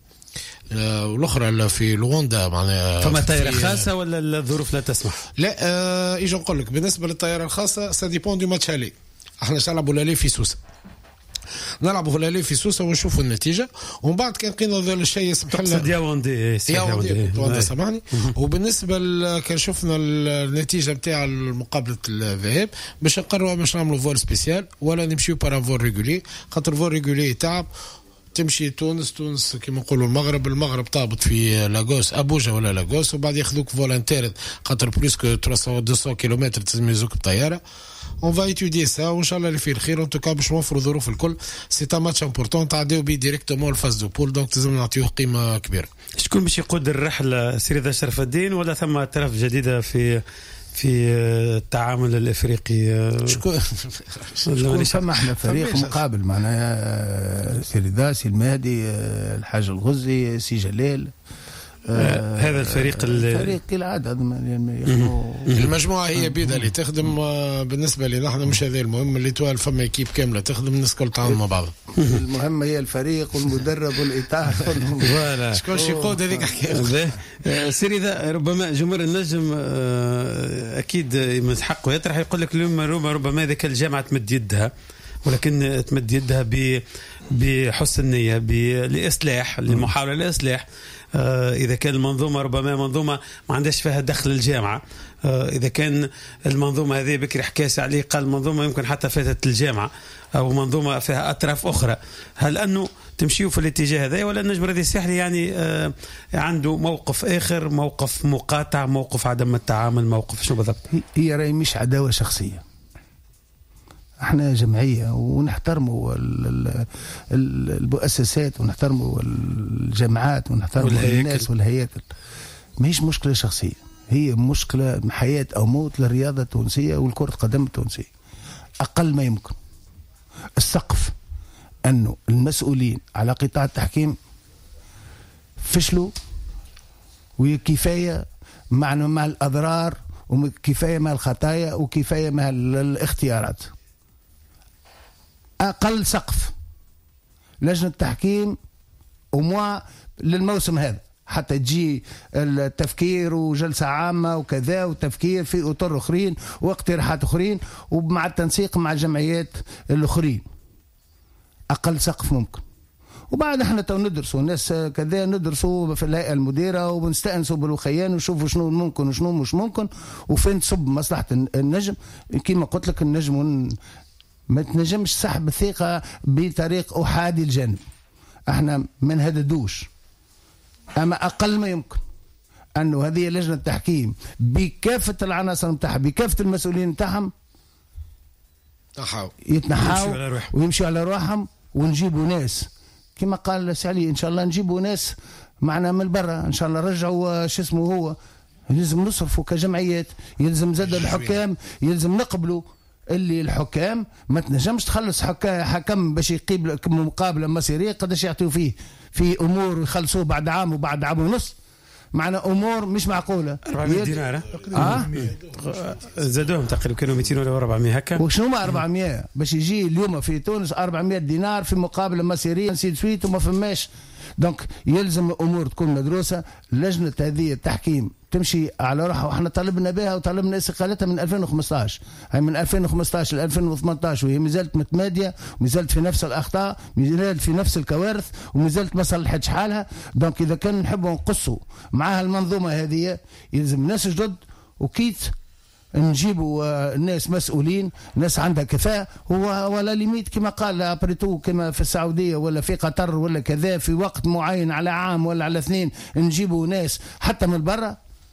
والاخرى في لواندا معناها فما طائره خاصه ولا الظروف لا تسمح؟ لا آه اجي نقول لك بالنسبه للطائره الخاصه سا ديبون دو ماتش هالي. احنا نلعبوا لالي في سوسه، نلعبوا لالي في سوسه ونشوفوا النتيجه، ومن بعد كان قينا ذا الشيء سبحان الله دياوندي دياوندي سامحني. وبالنسبه كان شفنا النتيجه نتاع مقابله الذهاب باش نقرروا باش نعملوا فول سبيسيال ولا نمشيو بارا فول ريغولي، خاطر فول ريغولي تعب تمشي تونس تونس كما نقولوا المغرب المغرب طابط في لاغوس ابوجا ولا لاغوس، وبعد ياخذوك فولنتير خاطر بلوس كو مئتين كيلومتر تلزم يزوك بالطياره. on va étudier ça وان شاء الله اللي فيه الخير. ان توكا باش نوفروا ظروف الكل، سي تا ماتش امبورطون تعديو بيه ديريكتومون الفاز دو بول، دونك لازم نعطيوه قيمه كبيره. شكون باش يقود الرحله سيريدا شرف الدين ولا ثم اطراف جديده في في التعامل الافريقي؟ شكون شكون فما احنا فريق مقابل معنا سيريدا سي المهدي الحاج الغزي سي جلال آه هذا الفريق الفريق العدد المجموعه هي بيدها اللي تخدم. بالنسبه لنا نحن مش هذا المهم، اللي توال فما اكيب كامله تخدم الناس كل تعاون مع بعض. المهم هي الفريق والمدرب والاطار فوالا شكون شي يقود هذيك حكايه. سيريدا ربما جمهور النجم اكيد من حقه يطرح يقول لك اليوم ربما ذاك الجامعه تمد يدها، ولكن تمد يدها بحسن نيه بالاصلاح للمحاوله الاصلاح. آه إذا كان المنظومة ربما منظومة ما عندهاش فيها دخل الجامعة، آه إذا كان المنظومة هذه بكري حكاس عليه قال منظومة يمكن حتى فاتت الجامعة أو منظومة فيها أطراف أخرى، هل أنه تمشيوا في الاتجاه هذا ولا النجم الرياضي الساحلي يعني آه عنده موقف آخر، موقف مقاطع، موقف عدم التعامل، موقف شو بالضبط؟ هي راهي مش عداوة شخصية، احنا جمعيه ونحترموا المؤسسات ونحترموا الجامعات ونحترموا الناس والهياكل، ماهيش مشكله شخصيه، هي مشكله حياه او موت للرياضه التونسيه والكره القدم التونسيه. اقل ما يمكن السقف انه المسؤولين على قطاع التحكيم فشلوا، وكفايه مع مع الاضرار وكفايه مع الخطايا وكفايه مع الاختيارات. أقل سقف لجنة التحكيم وموا للموسم هذا حتى تجي التفكير وجلسة عامة وكذا وتفكير في أطر أخرين واقتراحات أخرين ومع التنسيق مع الجمعيات الأخرين. أقل سقف ممكن، وبعد احنا تو ندرسوا ناس كذا، ندرسوا في الهيئه المديره ونستانسوا بالوخيان ونشوفوا شنو ممكن وشنو مش ممكن وفين تصب مصلحه النجم. كما قلت لك النجم ما تنجمش سحب الثقه بطريق احادي الجانب، احنا ما نهددوش، اما اقل ما يمكن انه هذه لجنه التحكيم بكافه العناصر نتاعها بكافه المسؤولين نتاعهم يتنحاوا ويمشوا على روحهم، ونجيبوا ناس كما قال سعلي ان شاء الله نجيبوا ناس معنا من برا ان شاء الله. رجعوا شو اسمه هو يلزم نصرفوا كجمعيات، يلزم زاد الحكام يلزم نقبلوا اللي الحكام ما تنجمش تخلص حكم باش يقيب مقابله مصيريه قداش يعطيوا فيه في امور يخلصوه بعد عام وبعد عام ونص، معنا امور مش معقوله. أربعمائة دينار اه زادوهم تقريبا كانوا مئتين ولا أربعمائة هكا. وشنو ما أربعمائة باش يجي اليوم في تونس أربعمائة دينار في مقابله مصيريه نسيت سويت وما فماش. دونك يلزم الامور تكون مدروسه. لجنه هذه التحكيم تمشي على روحها، وحنا طلبنا بها وطلبنا استقالتها من ألفين وخمسطاش، هاي من ألفين وخمسطاش ل ألفين وثمانطاش وهي مازالت متماديه ومازالت في نفس الاخطاء، مازالت في نفس الكوارث ومازالت ما صلحتش حالها. دونك اذا كان نحبوا نقصوا معها المنظومه هذه يلزم ناس جدد، وكيت نجيبوا ناس مسؤولين، ناس عندها كفاءة ولا ليميت كما قال ابريتو كما في السعودية ولا في قطر ولا كذا في وقت معين على عام ولا على اثنين نجيبوا ناس حتى من برا.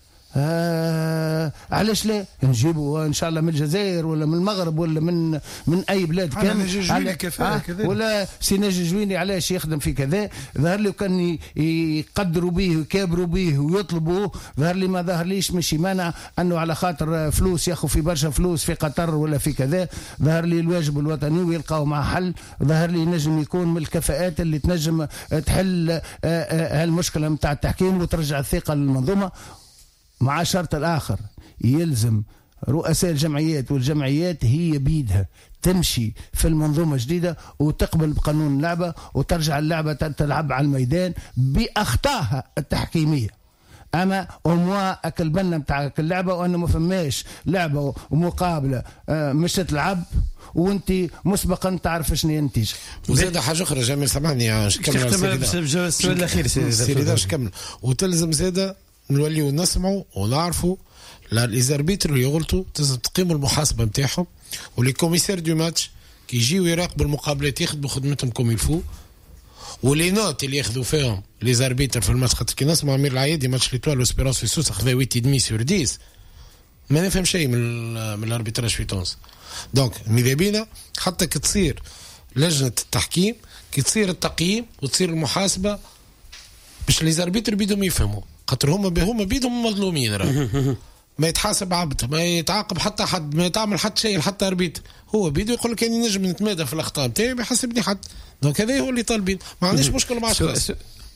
آه علاش لا نجيبوا ان شاء الله من الجزائر ولا من المغرب ولا من من اي بلاد كان على كفاءة آه ولا سيناج جويني علاش يخدم في كذا. ظهر لي كان يقدروا به ويكابروا به ويطلبوا، ظهر لي ما ظهر ليش مش مانع انه على خاطر فلوس ياخذ في برشا فلوس في قطر ولا في كذا. ظهر لي الواجب الوطني ويلقاو مع حل. ظهر لي نجم يكون من الكفاءات اللي تنجم تحل هالمشكله نتاع التحكيم وترجع الثقه للمنظومه. مع شرط الآخر يلزم رؤساء الجمعيات والجمعيات هي بيدها تمشي في المنظومة جديدة وتقبل بقانون اللعبة وترجع اللعبة تلعب على الميدان بأخطائها التحكيمية. أما أموا أكل بنا متاع اللعبة وأنه ما فماش لعبة ومقابلة مش تلعب وانت مسبقا تعرف شنو النتيجه. وزاد حاجه اخرى جميل سامحني كمل السؤال الاخير سيدي باش كمل. وتلزم زاده نوليو نسمعوا ونعرفوا لا ليزاربيتر اللي يغلطوا لازم تقيموا المحاسبه نتاعهم، ولي كوميسير دو ماتش كي يجيو يراقبوا المقابلات يخدموا خدمتهم كوم يلفو، ولي نوت اللي ياخذوا فيهم ليزاربيتر في الماتش. خاطر كي نسمع امير العيادي ماتش ليتوال وسبيرانس في سوسه خذا ثمانية ودقيقة سور عشرة ما نفهم شيء من من الاربيتراج في تونس. دونك ماذا بينا حتى كي تصير لجنه التحكيم كي تصير التقييم وتصير المحاسبه باش ليزاربيتر بيدهم يفهموا، خاطر هما هما بيدهم مظلومين راه ما يتحاسب عبد، ما يتعاقب حتى حد، ما يتعمل حتى شيء حتى اربيتر، هو بيده يقول لك اني نجم نتمادى في الاخطاء نتاعي ما يحاسبني حد. دونك هذا هو اللي طالبين، ما عنديش مشكله مع الشخص.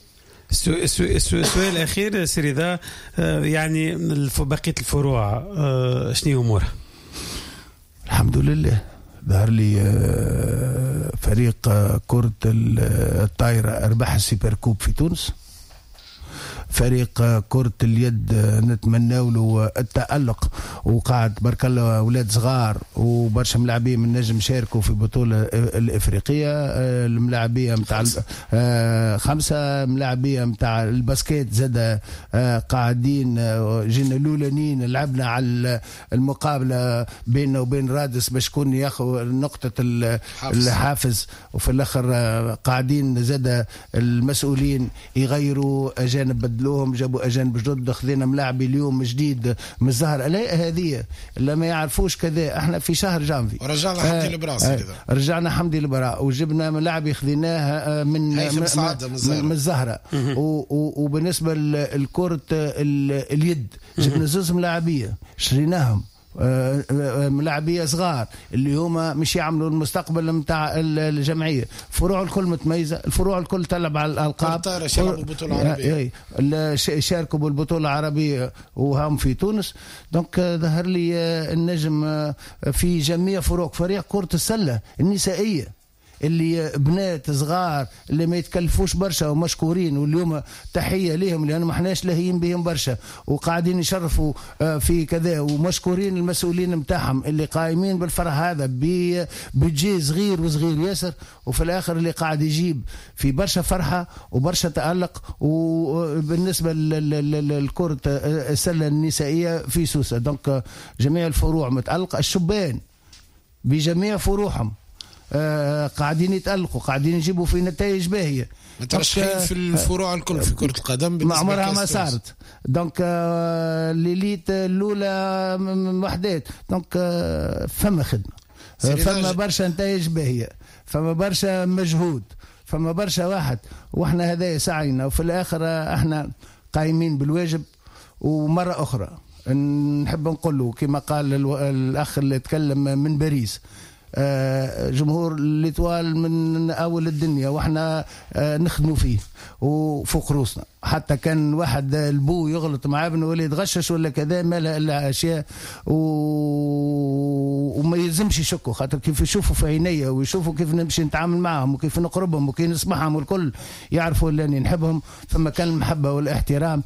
السؤال الاخير سيري ذا يعني بقيه الفروع شنو امورها؟ الحمد لله ظهر لي فريق كرة الطائرة أرباح السوبر كوب في تونس. فريق كرة اليد نتمنى له التألق، وقاعد بارك الله أولاد صغار وبرشا ملاعبين من نجم شاركوا في البطولة الإفريقية. الملاعبية متاع خمسة ملاعبية متاع الباسكيت زاد قاعدين جينا الأولانيين لعبنا على المقابلة بيننا وبين رادس باش كون ياخذ نقطة الحافز، وفي الآخر قاعدين زاد المسؤولين يغيروا أجانب بدلوهم جابوا أجانب جدد. خذينا ملاعبي اليوم جديد من الزهر ألاء هذه اللي ما يعرفوش كذا. احنا في شهر جانفي ورجعنا حمدي البراس آه آه رجعنا حمدي البراء وجبنا ملاعبي خذيناها من من الزهرة. وبالنسبة للكرة اليد جبنا زوز ملاعبية شريناهم ملاعبية صغار اللي هما مش يعملوا المستقبل متاع الجمعية. فروع الكل متميزة، الفروع الكل تلعب على الألقاب، شاركوا بالبطولة العربية وهم في تونس. دونك ظهر لي النجم في جميع فروع. فريق كرة السلة النسائية اللي بنات صغار اللي ما يتكلفوش برشا ومشكورين، واليوم تحيه لهم لان ما احناش لاهيين بهم برشا وقاعدين يشرفوا في كذا، ومشكورين المسؤولين نتاعهم اللي قائمين بالفرح هذا بجي صغير وصغير ياسر، وفي الاخر اللي قاعد يجيب في برشا فرحه وبرشا تألق. وبالنسبه للكره السله النسائيه في سوسه دونك جميع الفروع متألقه، الشبان بجميع فروعهم آه قاعدين يتألقوا، قاعدين يجيبوا في نتائج باهيه، مترشحين في الفروع الكل في كره القدم ما عمرها ما صارت. دونك آه ليليت الاولى وحدات، دونك آه فما خدمه، فما برشا نتائج باهيه، فما برشا مجهود، فما برشا واحد، واحنا هذا سعينا، وفي الاخر احنا قايمين بالواجب. ومره اخرى نحب نقول له كما قال الاخ اللي تكلم من باريس، جمهور الإطوال من أول الدنيا وإحنا نخدموا فيه وفوق روسنا، حتى كان واحد البو يغلط مع ابنه ولا يتغشش ولا كذا ما لا إلا أشياء و... وما يلزمش يشكوا، خاطر كيف يشوفوا في عينيا ويشوفوا كيف نمشي نتعامل معهم وكيف نقربهم وكيف نسمعهم والكل يعرفوا أنني نحبهم، فما كان المحبة والاحترام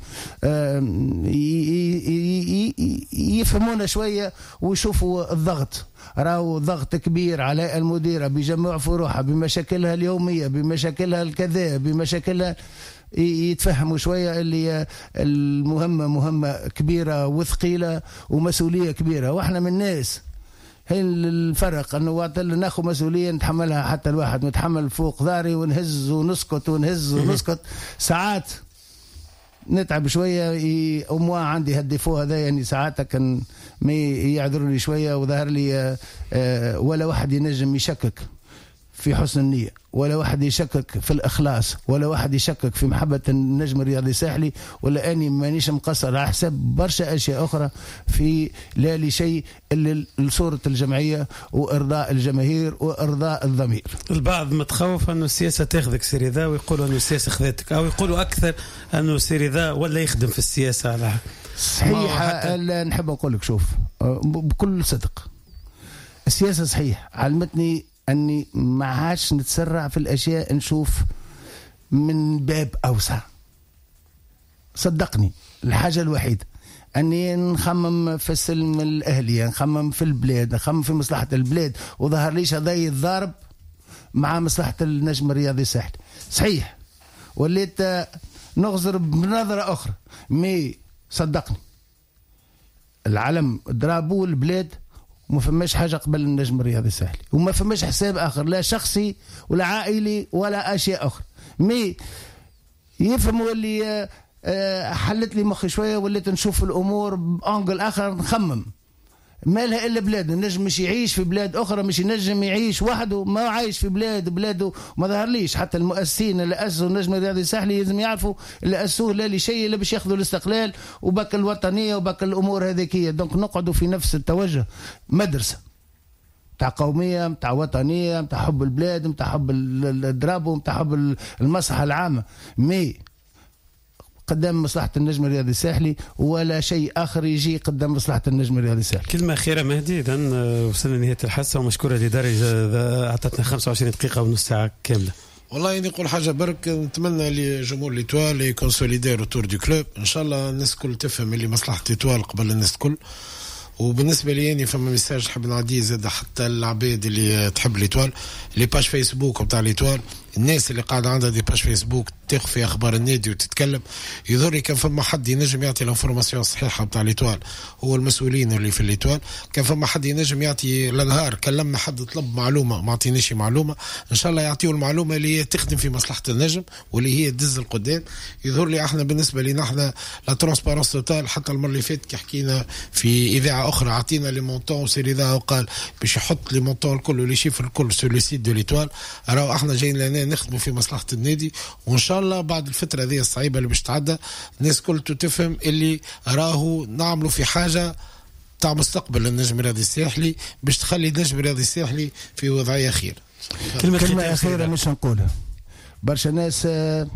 يفهمونا شوية ويشوفوا الضغط. راهو ضغط كبير على المديرة بجميع فروعها بمشاكلها اليومية بمشاكلها الكذا بمشاكلها، يتفهموا شوية اللي المهمة مهمة كبيرة وثقيلة ومسؤولية كبيرة، واحنا من الناس هي الفرق انه ناخذ مسؤولية نتحملها، حتى الواحد متحمل فوق ذاري ونهز ونسكت ونهز ونسكت ساعات نتعب شويه. وموا عندي هالديفو هذا يعني ساعات كان ما يعذروني شويه، وظهر لي ولا واحد ينجم يشكك في حسن النيه، ولا واحد يشكك في الإخلاص، ولا واحد يشكك في محبة النجم الرياضي الساحلي، ولا أني مانيش مقصر على حساب برشا أشياء أخرى في لا لشيء إلا لصورة الجمعية وإرضاء الجماهير وإرضاء الضمير. البعض متخوف أنه السياسة تاخذك سيري ذا، ويقولوا أنه السياسة خذتك، أو يقولوا أكثر أنه سيري ذا ولا يخدم في السياسة على صحيح. نحب نقول لك شوف بكل صدق، السياسة صحيح علمتني أني ما عادش نتسرع في الأشياء، نشوف من باب أوسع. صدقني الحاجة الوحيدة أني نخمم في السلم الأهلي، نخمم في البلاد، نخمم في مصلحة البلاد، وظهر ليش هذا يتضارب مع مصلحة النجم الرياضي الساحلي. صحيح وليت نغزر بنظرة أخرى، مي صدقني العلم ضربوا البلاد وما فماش حاجة قبل النجم الرياضي الساحلي، وما فماش حساب آخر لا شخصي ولا عائلي ولا أشياء أخرى. مي يفهموا اللي حلت لي مخي شوية، وليت نشوف الأمور بأنجل آخر، نخمم ما لها إلا بلاد. النجم مش يعيش في بلاد أخرى، مش ينجم يعيش وحده، ما عايش في بلاد بلاده. ما ظهر ليش حتى المؤسسين اللي أسسوا النجم الرياضي الساحلي لازم يعرفوا اللي أسسوه لا لشيء إلا باش ياخذوا الاستقلال وبك الوطنية وبك الأمور هذيكية. دونك نقعدوا في نفس التوجه، مدرسة متاع قومية متاع وطنية متاع حب البلاد متاع حب الدراب ومتاع حب المصلحة العامة، مي قدام مصلحة النجم الرياضي الساحلي ولا شيء آخر يجي قدام مصلحة النجم الرياضي الساحلي. كلمة أخيرة مهدي، إذن وصلنا لنهاية الحصة، ومشكورة لدرجة أعطتنا خمسة وعشرين دقيقة ونص ساعة كاملة. والله نقول حاجة برك، نتمنى لجمهور ليتوال يكونسوليدير اوتور دو كلوب، إن شاء الله الناس كل تفهم اللي مصلحة ليتوال قبل الناس كل. وبالنسبه لي يعني فما ميساج حاب نعديه زاد حتى العباد اللي تحب ليتوال، لي باج فيسبوك بتاع ليتوال، الناس اللي قاعده عندها دي باج فيسبوك تاخذ في اخبار النادي وتتكلم، يظهر كان فما حد ينجم يعطي الانفورماسيون الصحيحه بتاع ليتوال هو المسؤولين اللي في ليتوال. كان فما حد ينجم يعطي لنهار كلمنا حد طلب معلومه ما عطينيش معلومه، ان شاء الله يعطيو المعلومه اللي هي تخدم في مصلحه النجم واللي هي تدز القدام. يظهر لي احنا بالنسبه لنا احنا لا ترانسبارونس توتال، حتى المره اللي فاتت كي حكينا في اذاعه اخرى عطينا لي مونطون سير اذاعه وقال باش يحط لي مونطون الكل ولي شيفر الكل سور لو سيت دو ليتوال. راهو احنا جايين لنا نخدموا في مصلحه النادي، وان شاء الله بعد الفتره هذه الصعيبه اللي باش تعدى الناس كل تفهم اللي راهو نعملوا في حاجه تاع مستقبل النجم الرياضي الساحلي باش تخلي النجم الرياضي الساحلي في وضعيه خير. كلمه, كلمة اخيره مش نقولها، برشا ناس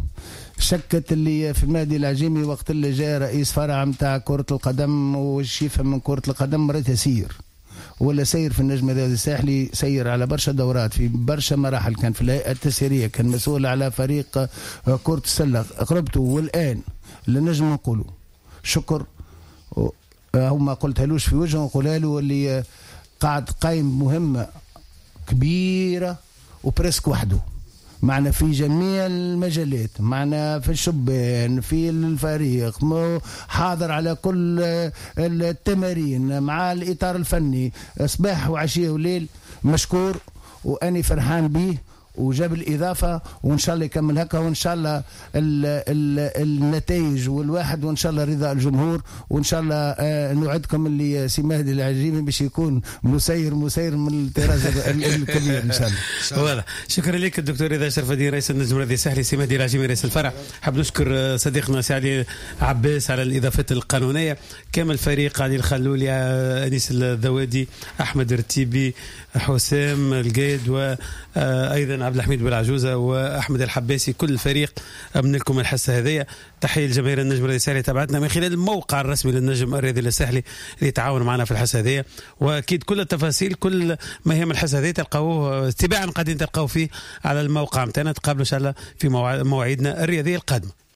شكت اللي في المهدي العجيمي وقت اللي جاء رئيس فرع متاع كرة القدم وش يفهم من كرة القدم مرات يسير، ولا سير في النجم الرياضي الساحلي، سير على برشا دورات في برشا مراحل، كان في الهيئة التسييرية، كان مسؤول على فريق كرة السلة قربته، والآن اللي نجم نقوله شكر هما قلتهالوش في وجهه، نقولها له اللي قاعد قايم مهمة كبيرة وبرسك وحده معنا في جميع المجالات، معنا في الشبان في الفريق، حاضر على كل التمارين مع الإطار الفني صباح وعشية وليل، مشكور وأني فرحان به وجاب الإضافة، وإن شاء الله يكمل هكا، وإن شاء الله ال ال النتائج والواحد، وإن شاء الله رضا الجمهور، وإن شاء الله آه نوعدكم اللي سي مهدي العجيمي باش يكون مسير مسير من الطراز الكبير إن شاء الله. واضح. شكرا لك الدكتور رضا شرف الدين رئيس النجم الرياضي الساحلي، سي مهدي العجيمي رئيس الفرع. حاب نشكر صديقنا سي علي عباس على الإضافات القانونية، كامل الفريق، علي الخلولي، أنيس الذوادي، أحمد الرتيبي، حسام القيد، وأيضا عبد الحميد بالعجوزة وأحمد الحباسي، كل الفريق من لكم الحصة هذه. تحية لجماهير النجم الرياضي الساحلي تابعتنا من خلال الموقع الرسمي للنجم الرياضي الساحلي اللي يتعاون معنا في الحصة هذه، وأكيد كل التفاصيل كل ما هي من الحصة هذه تلقاوه تباعا قاعدين تلقاوه فيه على الموقع متاعنا. تقابلوا إن شاء الله في مواعيدنا الرياضية القادمة.